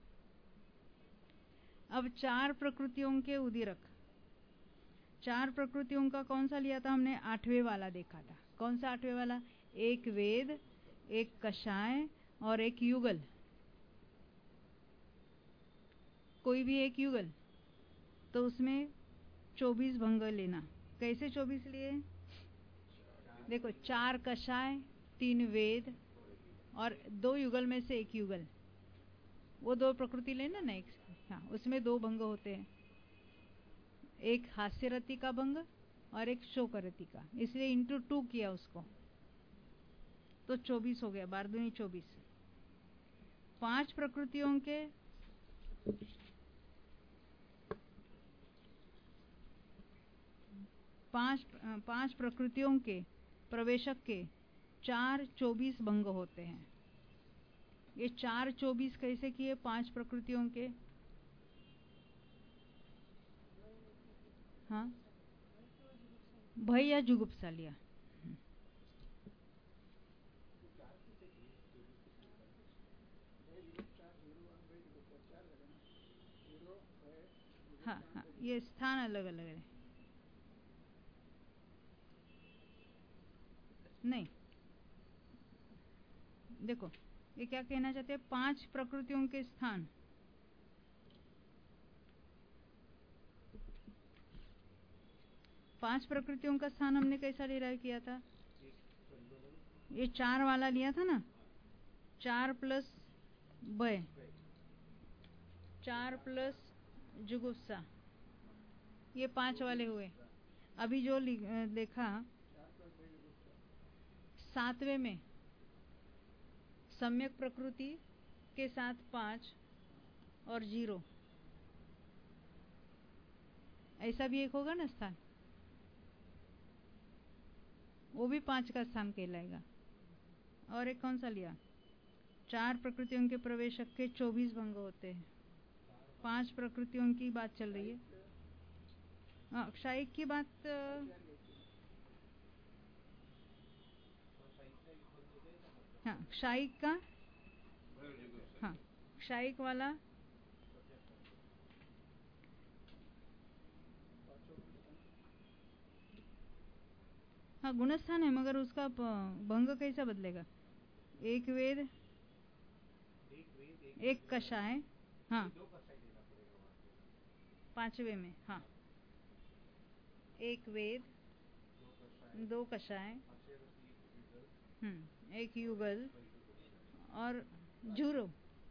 [SPEAKER 1] अब चार प्रकृतियों के उदीरक, चार प्रकृतियों का कौन सा लिया था हमने? आठवें वाला देखा था। कौन सा आठवें वाला? एक वेद, एक कषाय और एक युगल। कोई भी एक युगल, तो उसमें चौबीस भंग लेना। कैसे चौबीस लिए? देखो चार कषाय, तीन वेद और दो युगल में से एक युगल, वो दो प्रकृति लेना ना एक, हाँ, उसमें दो भंग होते हैं, एक हास्य रति का भंग और एक शोक रति का, इसलिए इंटू टू किया उसको तो चौबीस हो गया, बार दूनी चौबीस। पांच प्रकृतियों के पांच पांच प्रकृतियों के प्रवेशक के चार चौबीस भंग होते हैं। ये चार चौबीस कैसे किए पांच प्रकृतियों के? हाँ, भय या जुगुप्सा लिया। हाँ हाँ, ये स्थान अलग अलग है। नहीं, देखो ये क्या कहना चाहते हैं, पांच प्रकृतियों के स्थान, पांच प्रकृतियों का स्थान हमने कैसा डिराइव किया था? ये चार वाला लिया था ना, चार प्लस भय, चार प्लस जुगुप्सा, ये पांच वाले हुए। अभी जो देखा सातवें में सम्यक प्रकृति के साथ पांच और जीरो, ऐसा भी एक होगा ना स्थान, वो भी पांच का स्थान कहलाएगा। और एक कौन सा लिया? चार प्रकृतियों के प्रवेशक के चौबीस भंग होते हैं। पांच प्रकृतियों की बात चल रही है। हाँ, क्षायिक की बात, हाँ क्षायिक का, हाँ क्षायिक वाला हाँ गुणस्थान है, मगर उसका भंग कैसा बदलेगा? एक वेद एक कषाय, हाँ पांचवे में, हाँ एक वेद दो कषाय, हम्म एक युगल और जीरो,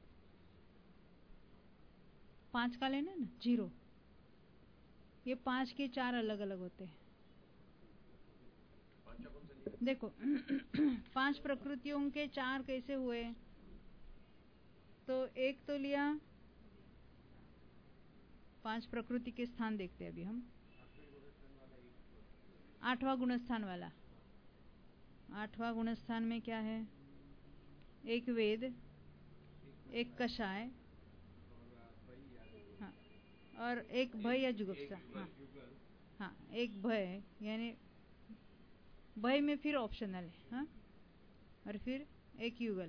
[SPEAKER 1] पांच का लेना ना जीरो, ये पांच के चार अलग अलग होते हैं। देखो पांच प्रकृतियों के चार कैसे हुए? तो एक तो लिया, पांच प्रकृति के स्थान देखते हैं अभी हम, आठवां गुणस्थान वाला, आठवां गुणस्थान में क्या है? एक वेद एक कषाय, हाँ, और एक भय या जुगुप्सा, हाँ हाँ एक भय, यानी भय में फिर ऑप्शनल है, हाँ, और फिर एक युगल।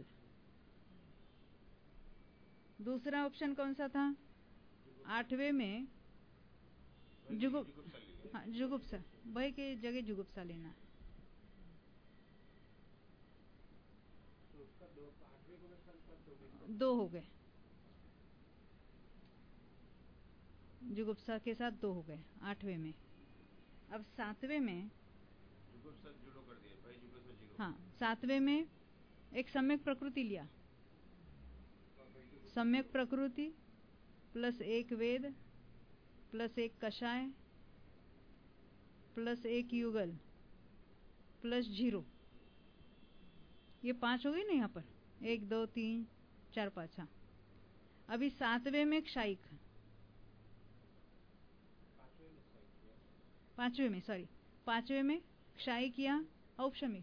[SPEAKER 1] दूसरा ऑप्शन कौन सा था? आठवें में जुगुप, हाँ जुगुप्सा, भय के जगह जुगुप्सा लेना। दो हो गए, जुगुप्सा के साथ दो हो गए आठवें में। अब सातवें में, हाँ सातवें में एक सम्यक प्रकृति लिया, सम्यक प्रकृति प्लस एक वेद प्लस एक कषाय प्लस एक युगल प्लस जीरो, ये पांच हो गए ना यहाँ पर, एक दो तीन चार पांच। हाँ, अभी सातवें में क्षायिक, पांचवें में सॉरी पांचवें में क्षायिक या औपशमिक,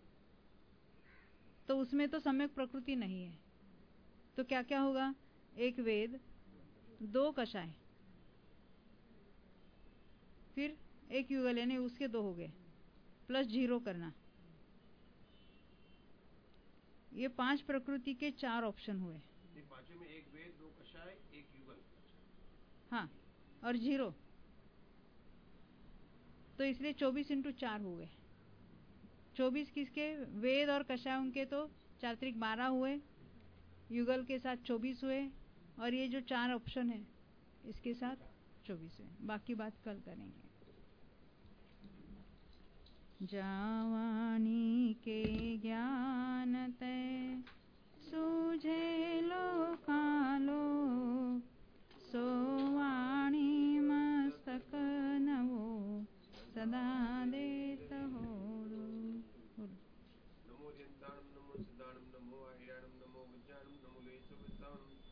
[SPEAKER 1] तो उसमें तो सम्यक प्रकृति नहीं है, तो क्या क्या होगा? एक वेद दो कषाय फिर एक युगल, यानी उसके दो हो गए, प्लस जीरो करना। ये पांच प्रकृति के चार ऑप्शन हुए।
[SPEAKER 2] पांचवें में एक वेद दो कषाय एक युगल,
[SPEAKER 1] हाँ, और जीरो, तो इसलिए चौबीस इंटू चार हुए। चौबीस किसके? वेद और कषाय उनके, तो चार त्रिक बारह हुए, युगल के साथ चौबीस हुए, और ये जो चार ऑप्शन है इसके साथ चौबीस हुए। बाकी बात कल करेंगे। जावानी के ज्ञान तय सूझे लोकालो सो वाणी मस्तक नवो सदा देत होरो।
[SPEAKER 2] नमो जयंताणं नमो सिद्धाणं नमो आहिराणं नमो विज्ञानं नमो वेदविद्वांसं